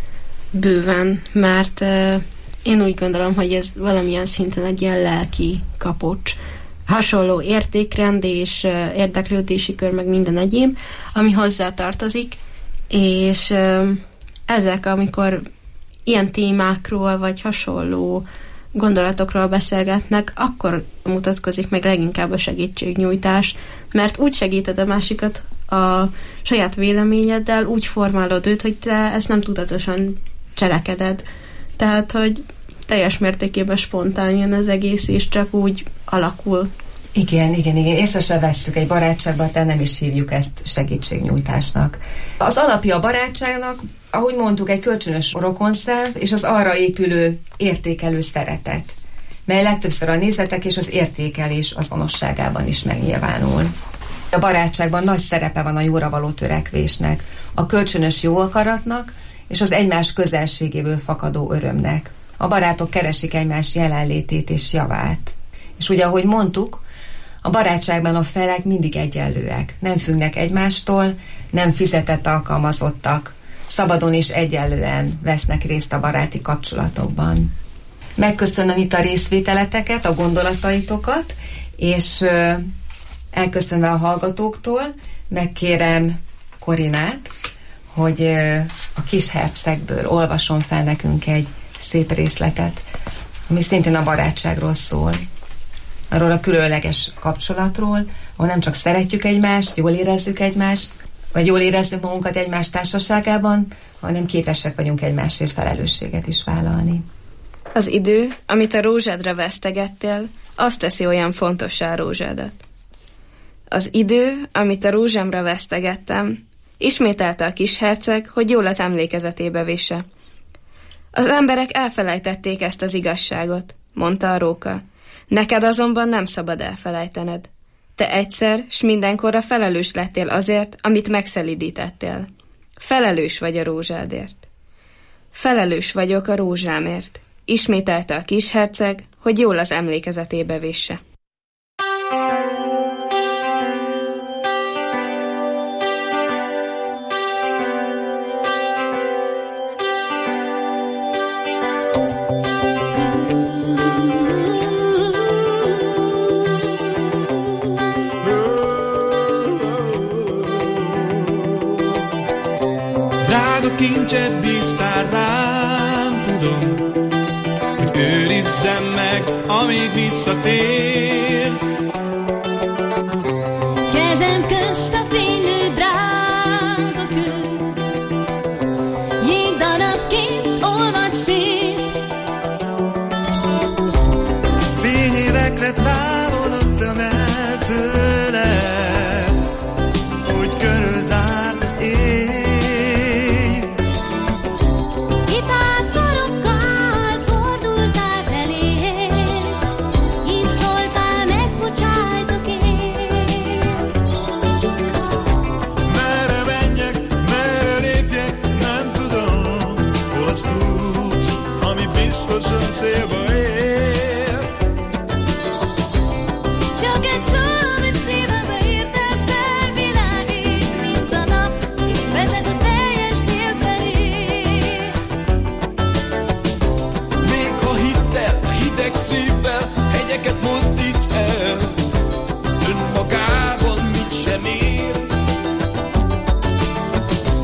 Speaker 12: bőven, mert uh, én úgy gondolom, hogy ez valamilyen szinten egy ilyen lelki kapocs, hasonló értékrend és uh, érdeklődési kör, meg minden egyéb, ami hozzá tartozik, és uh, ezek, amikor ilyen témákról, vagy hasonló gondolatokról beszélgetnek, akkor mutatkozik meg leginkább a segítségnyújtás, mert úgy segíted a másikat a saját véleményeddel, úgy formálod őt, hogy te ezt nem tudatosan cselekeded. Tehát, hogy teljes mértékében spontán jön az egész, és csak úgy alakul.
Speaker 10: Igen, igen, igen. Észre se vesszük egy barátságban, de nem is hívjuk ezt segítségnyújtásnak. Az alapja a barátságnak, ahogy mondtuk, egy kölcsönös rokonszelv, és az arra épülő értékelő szeretet, mely legtöbbször a nézetek és az értékelés azonosságában is megnyilvánul. A barátságban nagy szerepe van a jóra való törekvésnek, a kölcsönös jó akaratnak és az egymás közelségéből fakadó örömnek. A barátok keresik egymás jelenlétét és javát. És ugye, ahogy mondtuk, a barátságban a felek mindig egyenlőek, nem függnek egymástól, nem fizetett alkalmazottak, szabadon és egyenlően vesznek részt a baráti kapcsolatokban. Megköszönöm itt a részvételeteket, a gondolataitokat, és elköszönve a hallgatóktól, megkérem Korinát, hogy a Kishercegből olvason fel nekünk egy szép részletet, ami szintén a barátságról szól. Arról a különleges kapcsolatról, ahol nem csak szeretjük egymást, jól érezzük egymást, vagy jól érezzük magunkat egymás társaságában, hanem képesek vagyunk egymásért felelősséget is vállalni.
Speaker 11: Az idő, amit a rózsádra vesztegettél, azt teszi olyan fontossá a rózsádat. Az idő, amit a rózsámra vesztegettem, ismételte a kisherceg, hogy jól az emlékezetébe visse. Az emberek elfelejtették ezt az igazságot, mondta a róka. Neked azonban nem szabad elfelejtened. Te egyszer, s mindenkorra felelős lettél azért, amit megszelidítettél. Felelős vagy a rózsádért. Felelős vagyok a rózsámért, ismételte a kisherceg, hogy jól az emlékezetébe visse.
Speaker 15: Kincset bíztál rám, tudom, hogy őrizzem meg, amíg visszatérsz.
Speaker 16: Kezem közt a fénylő drága kő, jégdarabként olvad szét.
Speaker 15: Fényévekre távolodtam el tőled, hogy körülzárt az ég.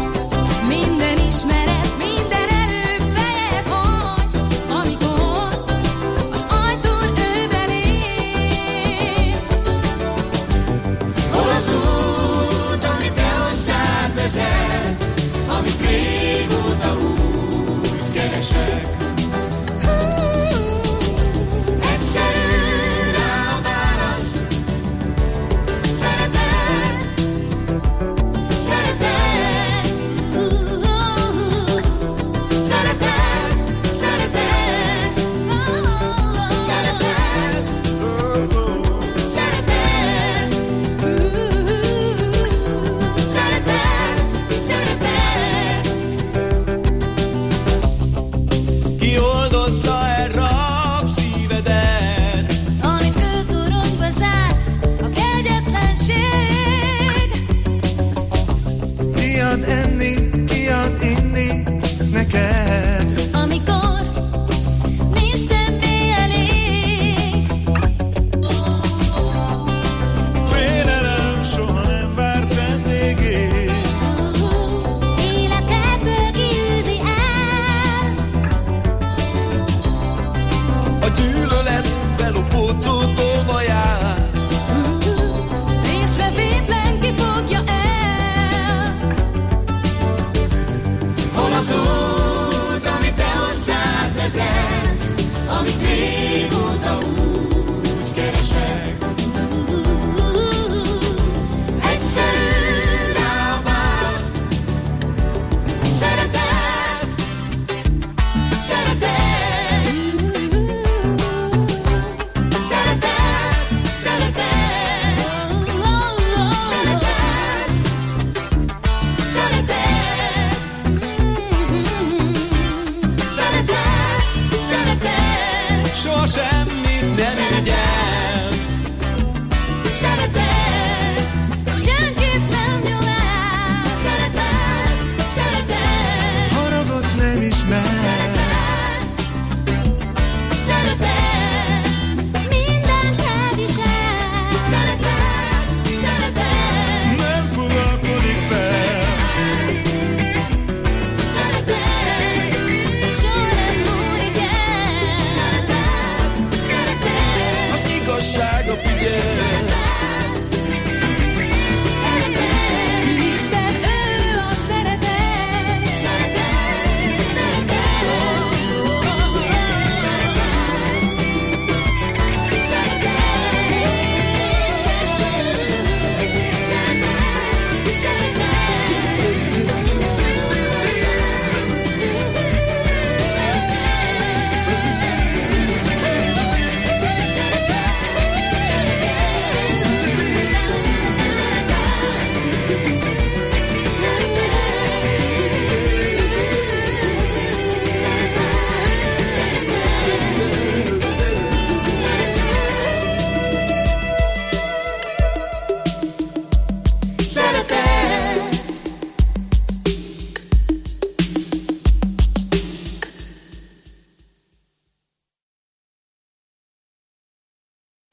Speaker 16: Minden ismeret, minden erő fejed hajt, amikor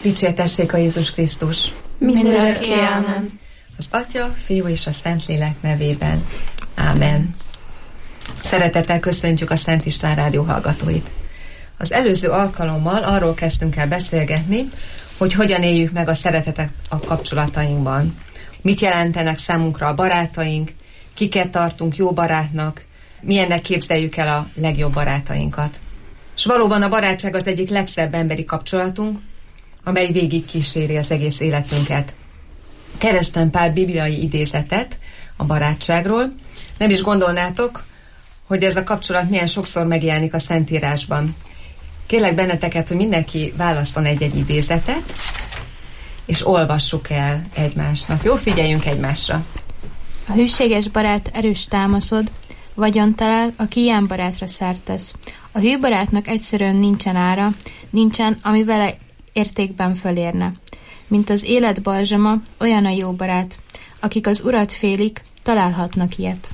Speaker 10: Dicsértessék a Jézus Krisztus!
Speaker 11: Mindörökké, ámen.
Speaker 10: Az Atya, Fiú és a Szentlélek nevében. Ámen. Szeretettel köszöntjük a Szent István Rádió hallgatóit. Az előző alkalommal arról kezdtünk el beszélgetni, hogy hogyan éljük meg a szeretetet a kapcsolatainkban. Mit jelentenek számunkra a barátaink, kiket tartunk jó barátnak, milyennek képzeljük el a legjobb barátainkat. És valóban a barátság az egyik legszebb emberi kapcsolatunk, amely végig kíséri az egész életünket. Kerestem pár bibliai idézetet a barátságról. Nem is gondolnátok, hogy ez a kapcsolat milyen sokszor megjelenik a Szentírásban. Kérlek benneteket, hogy mindenki válasszon egy-egy idézetet, és olvassuk el egymásnak. Jó, figyeljünk egymásra.
Speaker 13: A hűséges barát erős támaszod, vagyon talál, aki ilyen barátra szert tesz. A hű barátnak egyszerűen nincsen ára, nincsen, ami vele értékben fölérne. Mint az élet balzsama, olyan a jó barát. Akik az urat félik, találhatnak ilyet.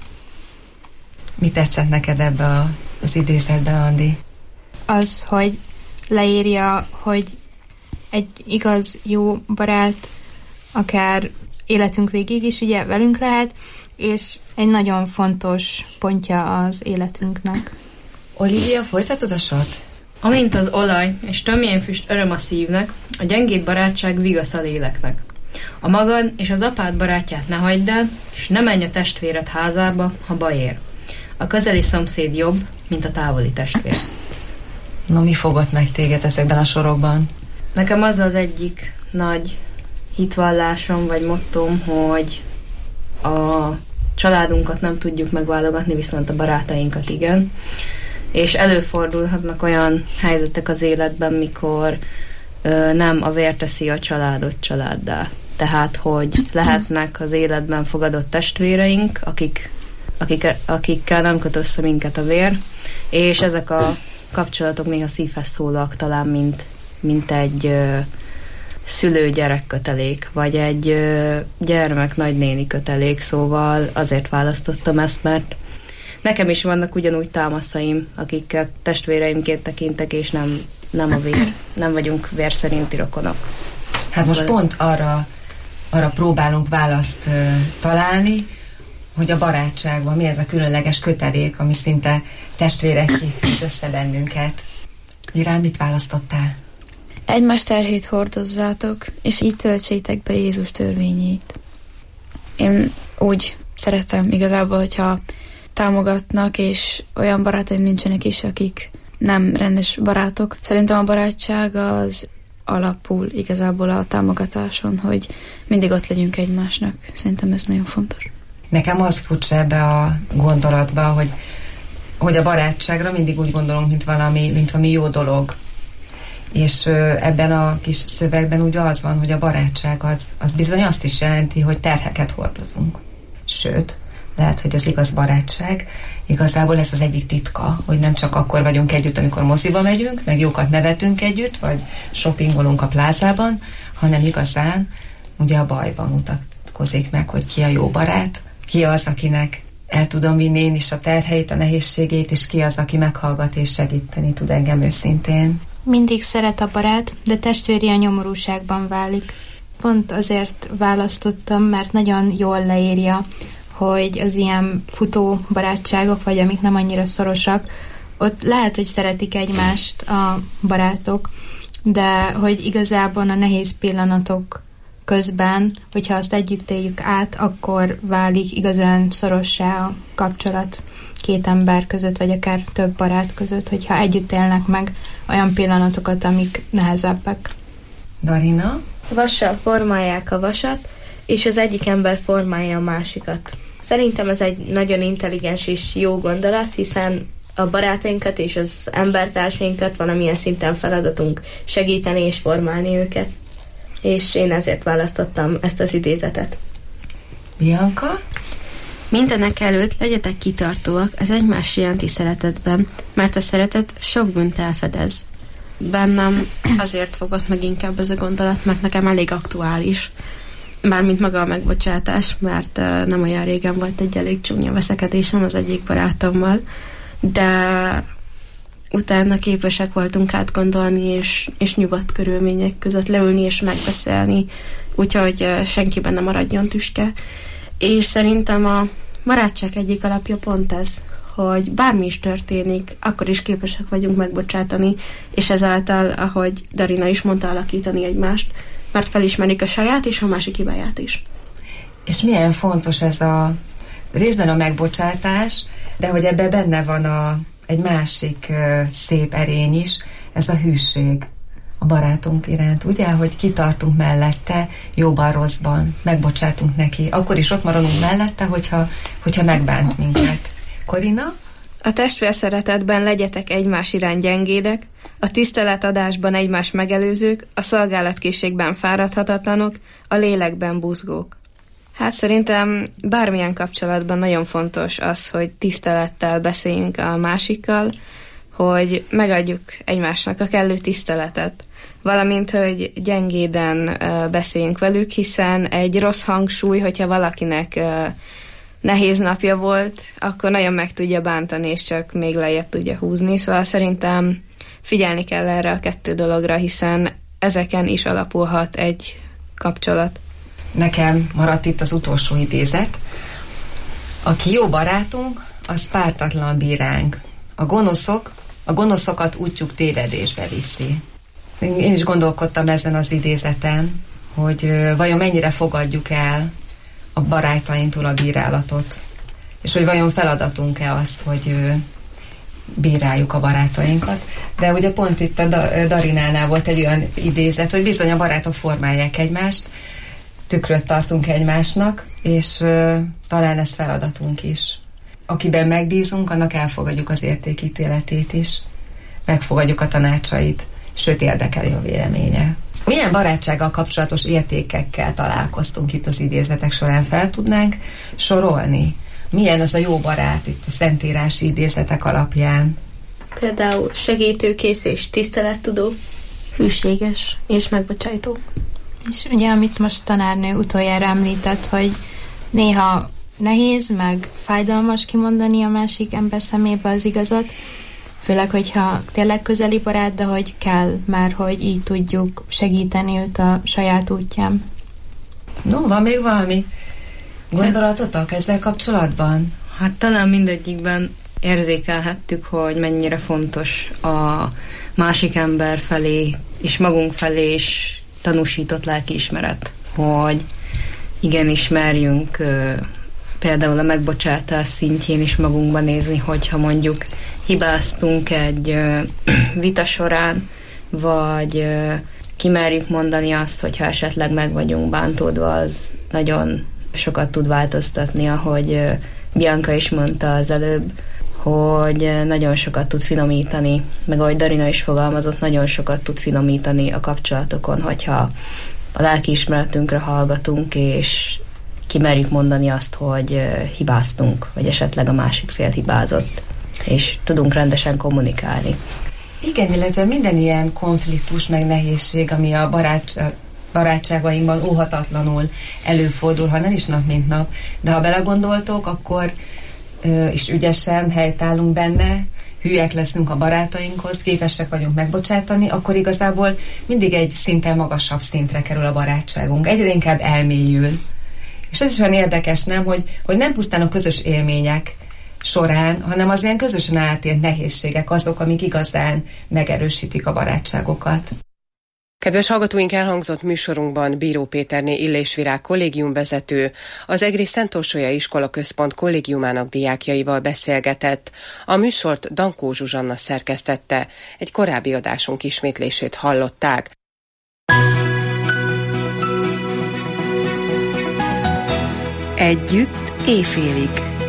Speaker 10: Mi tetszett neked ebbe a, az idézetben, Andi?
Speaker 13: Az, hogy leírja, hogy egy igaz, jó barát akár életünk végig is ugye velünk lehet, és egy nagyon fontos pontja az életünknek.
Speaker 10: Olivia, folytatod a sort?
Speaker 14: Amint az olaj és tömjén füst öröm a szívnek, a gyengéd barátság vigasz a léleknek. A magad és az apád barátját ne hagyd el, és ne menj a testvéred házába, ha baj ér. A közeli szomszéd jobb, mint a távoli testvér.
Speaker 10: No, mi fogott meg téged ezekben a sorokban?
Speaker 14: Nekem az az egyik nagy hitvallásom, vagy mottóm, hogy a családunkat nem tudjuk megválogatni, viszont a barátainkat igen. És előfordulhatnak olyan helyzetek az életben, mikor ö, nem a vér teszi a családot családdá. Tehát, hogy lehetnek az életben fogadott testvéreink, akik, akik, akikkel nem köt össze minket a vér, és ezek a kapcsolatok néha szívhez szólóak talán, mint, mint egy ö, szülő-gyerek kötelék, vagy egy ö, gyermek-nagynéni kötelék, szóval azért választottam ezt, mert nekem is vannak ugyanúgy támaszaim, akiket testvéreimként tekintek, és nem, nem a vér, nem vagyunk vér szerinti rokonok.
Speaker 10: Hát most pont arra, arra próbálunk választ uh, találni, hogy a barátságban mi ez a különleges kötelék, ami szinte testvérekké fűz össze bennünket. Irán, mit választottál?
Speaker 11: Egymás terhét hordozzátok, és így töltsétek be Jézus törvényét. Én úgy szeretem igazából, hogyha támogatnak, és olyan barátaim nincsenek is, akik nem rendes barátok. Szerintem a barátság az alapul igazából a támogatáson, hogy mindig ott legyünk egymásnak. Szerintem ez nagyon fontos.
Speaker 10: Nekem az furcsa ebbe a gondolatba, hogy, hogy a barátságra mindig úgy gondolunk, mint valami, mint valami jó dolog. És ö, ebben a kis szövegben úgy az van, hogy a barátság az, az bizony azt is jelenti, hogy terheket hordozunk. Sőt, lehet, hogy az igaz barátság, igazából ez az egyik titka, hogy nem csak akkor vagyunk együtt, amikor moziba megyünk, meg jókat nevetünk együtt, vagy shoppingolunk a plázában, hanem igazán ugye a bajban mutatkozik meg, hogy ki a jó barát, ki az, akinek el tudom vinni én is a terheit, a nehézségét, és ki az, aki meghallgat és segíteni tud engem őszintén.
Speaker 13: Mindig szeret a barát, de testvéri a nyomorúságban válik. Pont azért választottam, mert nagyon jól leírja, hogy az ilyen futó barátságok, vagy amik nem annyira szorosak, ott lehet, hogy szeretik egymást a barátok, de hogy igazából a nehéz pillanatok közben, hogyha azt együtt éljük át, akkor válik igazán szorossá a kapcsolat két ember között, vagy akár több barát között, hogyha együtt élnek meg olyan pillanatokat, amik nehezebbek.
Speaker 10: Darina?
Speaker 11: Vassal formálják a vasat, és az egyik ember formálja a másikat. Szerintem ez egy nagyon intelligens és jó gondolat, hiszen a barátainkat és az embertársainkat valamilyen szinten feladatunk segíteni és formálni őket. És én ezért választottam ezt az idézetet.
Speaker 10: Bianca?
Speaker 12: Mindenek előtt legyetek kitartóak az egymás iránti szeretetben, mert a szeretet sok bűnt elfedez. Bennem azért fogott meg inkább ez a gondolat, mert nekem elég aktuális. Mármint maga a megbocsátás, mert uh, nem olyan régen volt egy elég csúnya veszekedésem az egyik barátommal, de utána képesek voltunk átgondolni, és, és nyugodt körülmények között leülni és megbeszélni, úgyhogy senkiben nem maradjon tüske. És szerintem a barátság egyik alapja pont ez, hogy bármi is történik, akkor is képesek vagyunk megbocsátani, és ezáltal, ahogy Darina is mondta, alakítani egymást, mert felismerik a saját és a másik hibáját is.
Speaker 10: És milyen fontos ez a részben a megbocsátás, de hogy ebben benne van a, egy másik uh, szép erény is, ez a hűség a barátunk iránt, ugye, hogy kitartunk mellette, jóban, rosszban, megbocsátunk neki, akkor is ott maradunk mellette, hogyha, hogyha megbánt minket. Korina?
Speaker 11: A testvérszeretetben legyetek egymás iránt gyengédek, a tiszteletadásban egymás megelőzők, a szolgálatkészségben fáradhatatlanok, a lélekben buzgók. Hát szerintem bármilyen kapcsolatban nagyon fontos az, hogy tisztelettel beszéljünk a másikkal, hogy megadjuk egymásnak a kellő tiszteletet, valamint, hogy gyengéden uh, beszéljünk velük, hiszen egy rossz hangsúly, hogyha valakinek uh, nehéz napja volt, akkor nagyon meg tudja bántani, és csak még lejjebb tudja húzni. Szóval szerintem figyelni kell erre a kettő dologra, hiszen ezeken is alapulhat egy kapcsolat.
Speaker 10: Nekem maradt itt az utolsó idézet. Aki jó barátunk, az pártatlan bíránk. A gonoszok, a gonoszokat útjuk tévedésbe viszi. Én is gondolkodtam ezen az idézeten, hogy vajon mennyire fogadjuk el a barátainktól a bírálatot, és hogy vajon feladatunk-e azt, hogy bíráljuk a barátainkat. De ugye pont itt a Darinánál volt egy olyan idézet, hogy bizony a barátok formálják egymást, tükröt tartunk egymásnak, és uh, talán ez feladatunk is. Akiben megbízunk, annak elfogadjuk az értékítéletét is, megfogadjuk a tanácsait, sőt érdekeli a véleménye. Milyen barátsággal kapcsolatos értékekkel találkoztunk itt az idézetek során, fel tudnánk sorolni? Milyen az a jó barát itt a szentírási idézetek alapján?
Speaker 11: Például segítőkész és tisztelettudó,
Speaker 12: hűséges és megbocsájtó.
Speaker 13: És ugye, amit most tanárnő utoljára említett, hogy néha nehéz, meg fájdalmas kimondani a másik ember szemébe az igazat, főleg, hogyha tényleg közeli barát, de hogy kell, mert hogy így tudjuk segíteni őt a saját útján.
Speaker 10: No, van még valami gondolatotok ezzel kapcsolatban?
Speaker 14: Hát talán mindegyikben érzékelhettük, hogy mennyire fontos a másik ember felé, és magunk felé is tanúsított lelkiismeret, hogy igen, ismerjünk például a megbocsátás szintjén is magunkba nézni, hogyha mondjuk hibáztunk egy vita során, vagy kimerjük mondani azt, hogyha esetleg meg vagyunk bántódva, az nagyon sokat tud változtatni, ahogy Bianca is mondta az előbb, hogy nagyon sokat tud finomítani, meg ahogy Darina is fogalmazott, nagyon sokat tud finomítani a kapcsolatokon, hogyha a lelkiismeretünkre hallgatunk, és kimerjük mondani azt, hogy hibáztunk, vagy esetleg a másik fél hibázott, és tudunk rendesen kommunikálni.
Speaker 10: Igen, illetve minden ilyen konfliktus, meg nehézség, ami a barát, barátságainkban óhatatlanul előfordul, ha nem is nap, mint nap, de ha belegondoltok, akkor és ügyesen helytállunk benne, hülyek leszünk a barátainkhoz, képesek vagyunk megbocsátani, akkor igazából mindig egy szinten magasabb szintre kerül a barátságunk. Egyre inkább elmélyül. És ez is olyan érdekes, nem, hogy, hogy nem pusztán a közös élmények során, hanem az ilyen közösen átélt nehézségek azok, amik igazán megerősítik a barátságokat.
Speaker 9: Kedves hallgatóink, elhangzott műsorunkban Bíró Péterné Illésvirág kollégiumvezető, az Egri Szent Orsolya Iskola Központ kollégiumának diákjaival beszélgetett. A műsort Dankó Zsuzsanna szerkesztette, egy korábbi adásunk ismétlését hallották.
Speaker 5: Együtt éjfélig.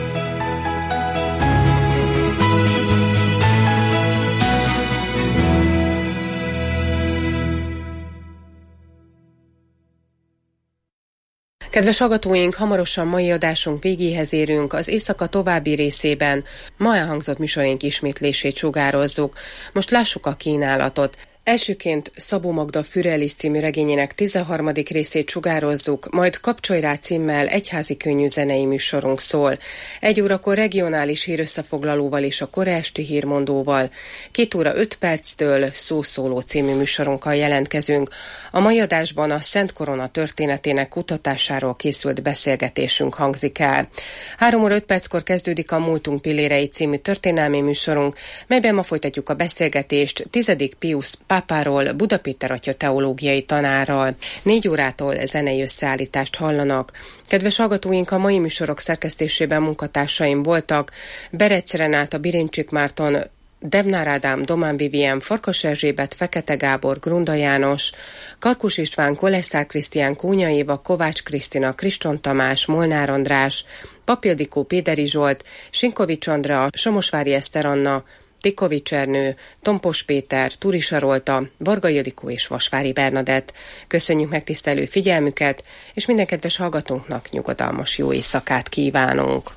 Speaker 9: Kedves hallgatóink, hamarosan mai adásunk végéhez érünk, az éjszaka további részében ma elhangzott műsorénk ismétlését sugározzuk. Most lássuk a kínálatot. Elsőként Szabó Magda Fürelis című regényének tizenharmadik részét sugározzuk, majd Kapcsolj rá címmel egyházi könnyű zenei műsorunk szól. Egy órakor regionális hírösszefoglalóval és a kora esti hírmondóval, két óra öt perctől Szószóló című műsorunkkal jelentkezünk. A mai adásban a Szent Korona történetének kutatásáról készült beszélgetésünk hangzik el. Három óra öt perckor kezdődik a Múltunk pillérei című történelmi műsorunk, melyben ma folytatjuk a beszélgetést tizedik Piusz pápáról, Buda Péter atya teológiai tanárral. Négy órától zenei összeállítást hallanak. Kedves hallgatóink, a mai műsorok szerkesztésében munkatársaim voltak: Berec Renáta, Birincsik Márton, Debnár Ádám, Domán Vivien, Farkas Erzsébet, Fekete Gábor, Grunda János, Karkus István, Koleszár Krisztián, Kónya Éva, Kovács Krisztina, Kriston Tamás, Molnár András, Papildikó Péderi Zsolt, Sinkovics Andrea, Somosvári Eszter Anna, Tikovics Ernő, Tompos Péter, Turi Sarolta, Varga Ildikó és Vasvári Bernadett. Köszönjük megtisztelő figyelmüket, és minden kedves hallgatónknak nyugodalmas jó éjszakát kívánunk.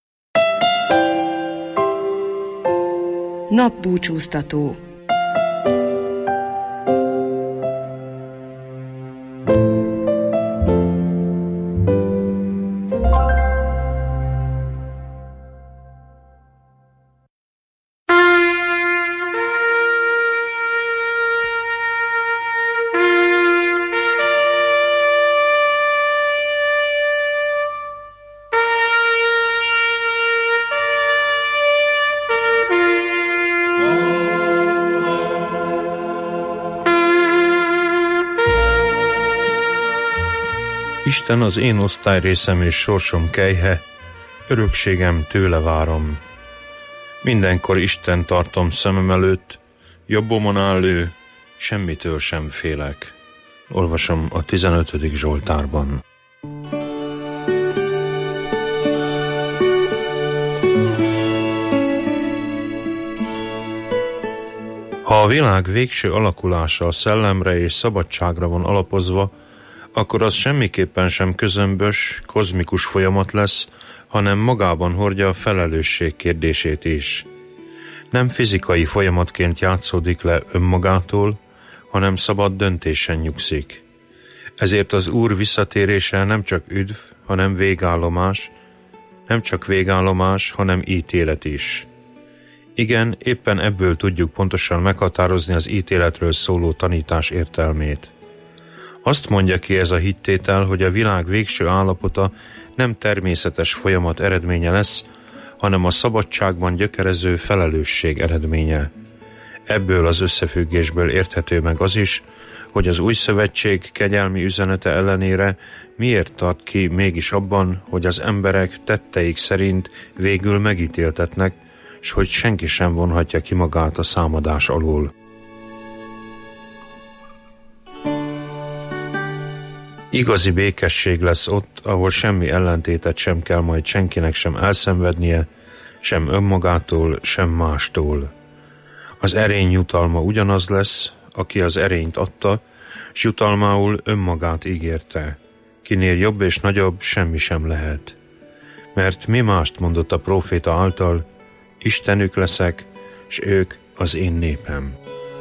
Speaker 17: Napbúcsúztató.
Speaker 18: Isten az én osztályrészem és sorsom kelyhe, örökségem tőle várom. Mindenkor Isten tartom szemem előtt, jobbomon áll ő, semmitől sem félek. Olvasom a tizenötödik Zsoltárban. Ha a világ végső alakulása a szellemre és szabadságra van alapozva, akkor az semmiképpen sem közömbös, kozmikus folyamat lesz, hanem magában hordja a felelősség kérdését is. Nem fizikai folyamatként játszódik le önmagától, hanem szabad döntésen nyugszik. Ezért az Úr visszatérése nem csak üdv, hanem végállomás, nem csak végállomás, hanem ítélet is. Igen, éppen ebből tudjuk pontosan meghatározni az ítéletről szóló tanítás értelmét. Azt mondja ki ez a hittétel, hogy a világ végső állapota nem természetes folyamat eredménye lesz, hanem a szabadságban gyökerező felelősség eredménye. Ebből az összefüggésből érthető meg az is, hogy az új szövetség kegyelmi üzenete ellenére miért tart ki mégis abban, hogy az emberek tetteik szerint végül megítéltetnek, s hogy senki sem vonhatja ki magát a számadás alól. Igazi békesség lesz ott, ahol semmi ellentétet sem kell majd senkinek sem elszenvednie, sem önmagától, sem mástól. Az erény jutalma ugyanaz lesz, aki az erényt adta, s jutalmául önmagát ígérte. Kinél jobb és nagyobb semmi sem lehet. Mert mi mást mondott a próféta által, Istenük leszek, s ők az én népem.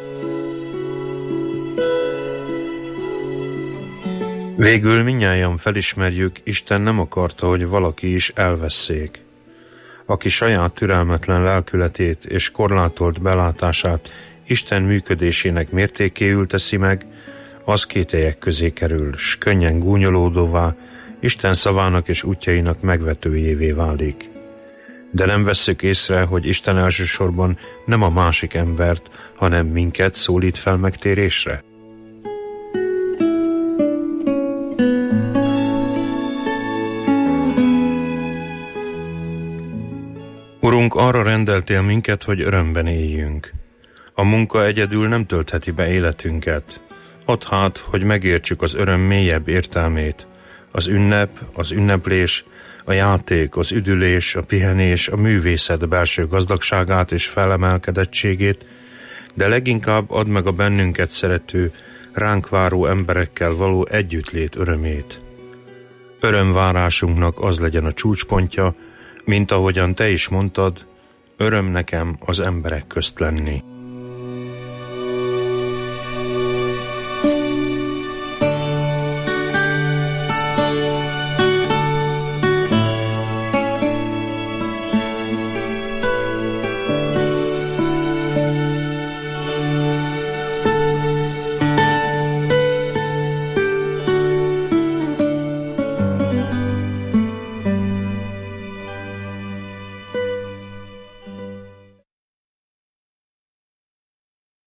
Speaker 18: Végül mindnyájan felismerjük, Isten nem akarta, hogy valaki is elvesszék. Aki saját türelmetlen lelkületét és korlátolt belátását Isten működésének mértékéül teszi meg, az kételyek közé kerül, s könnyen gúnyolódóvá, Isten szavának és útjainak megvetőjévé válik. De nem vesszük észre, hogy Isten elsősorban nem a másik embert, hanem minket szólít fel megtérésre? Urunk, arra rendeltél minket, hogy örömben éljünk. A munka egyedül nem töltheti be életünket. Add hát, hogy megértsük az öröm mélyebb értelmét. Az ünnep, az ünneplés, a játék, az üdülés, a pihenés, a művészet belső gazdagságát és felemelkedettségét, de leginkább add meg a bennünket szerető, ránk váró emberekkel való együttlét örömét. Örömvárásunknak az legyen a csúcspontja, mint ahogyan te is mondtad, öröm nekem az emberek közt lenni.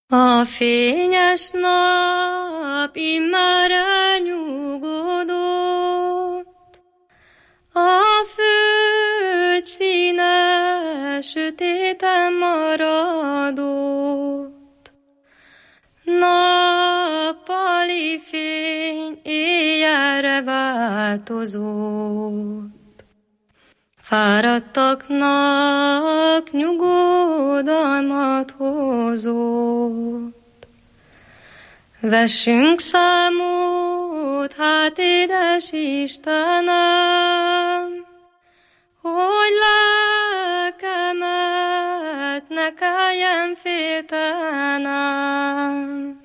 Speaker 17: A fényes nap immár elnyugodott, a föld színe sötéten maradott. Nappali fény éjjelre változott. Fáradtaknak nyugodalmat hozott. Vessünk számot, hát édes Istenem, hogy lelkemet ne kelljen féltenem,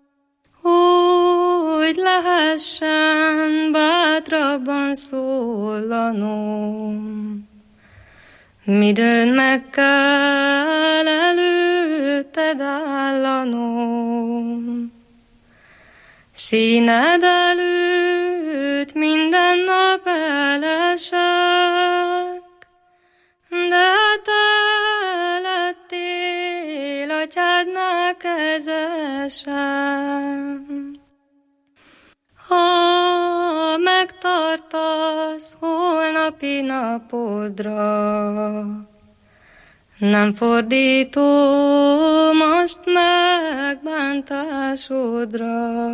Speaker 17: hogy lehessen bátrabban szólanom. Midőn meg kell előtted állanom, színed előtt minden nap elesek, de te lettél atyádnál kezesem. Ha megtartasz holnapi napodra, nem fordítom azt megbántásodra.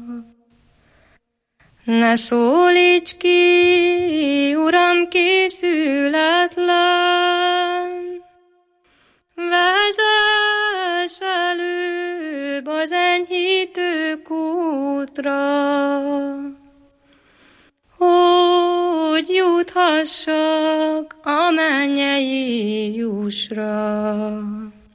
Speaker 17: Ne szólíts ki, Uram, készületlen, vezess előbb az enyhítő kútra, hogy juthassak a mennyei jusra.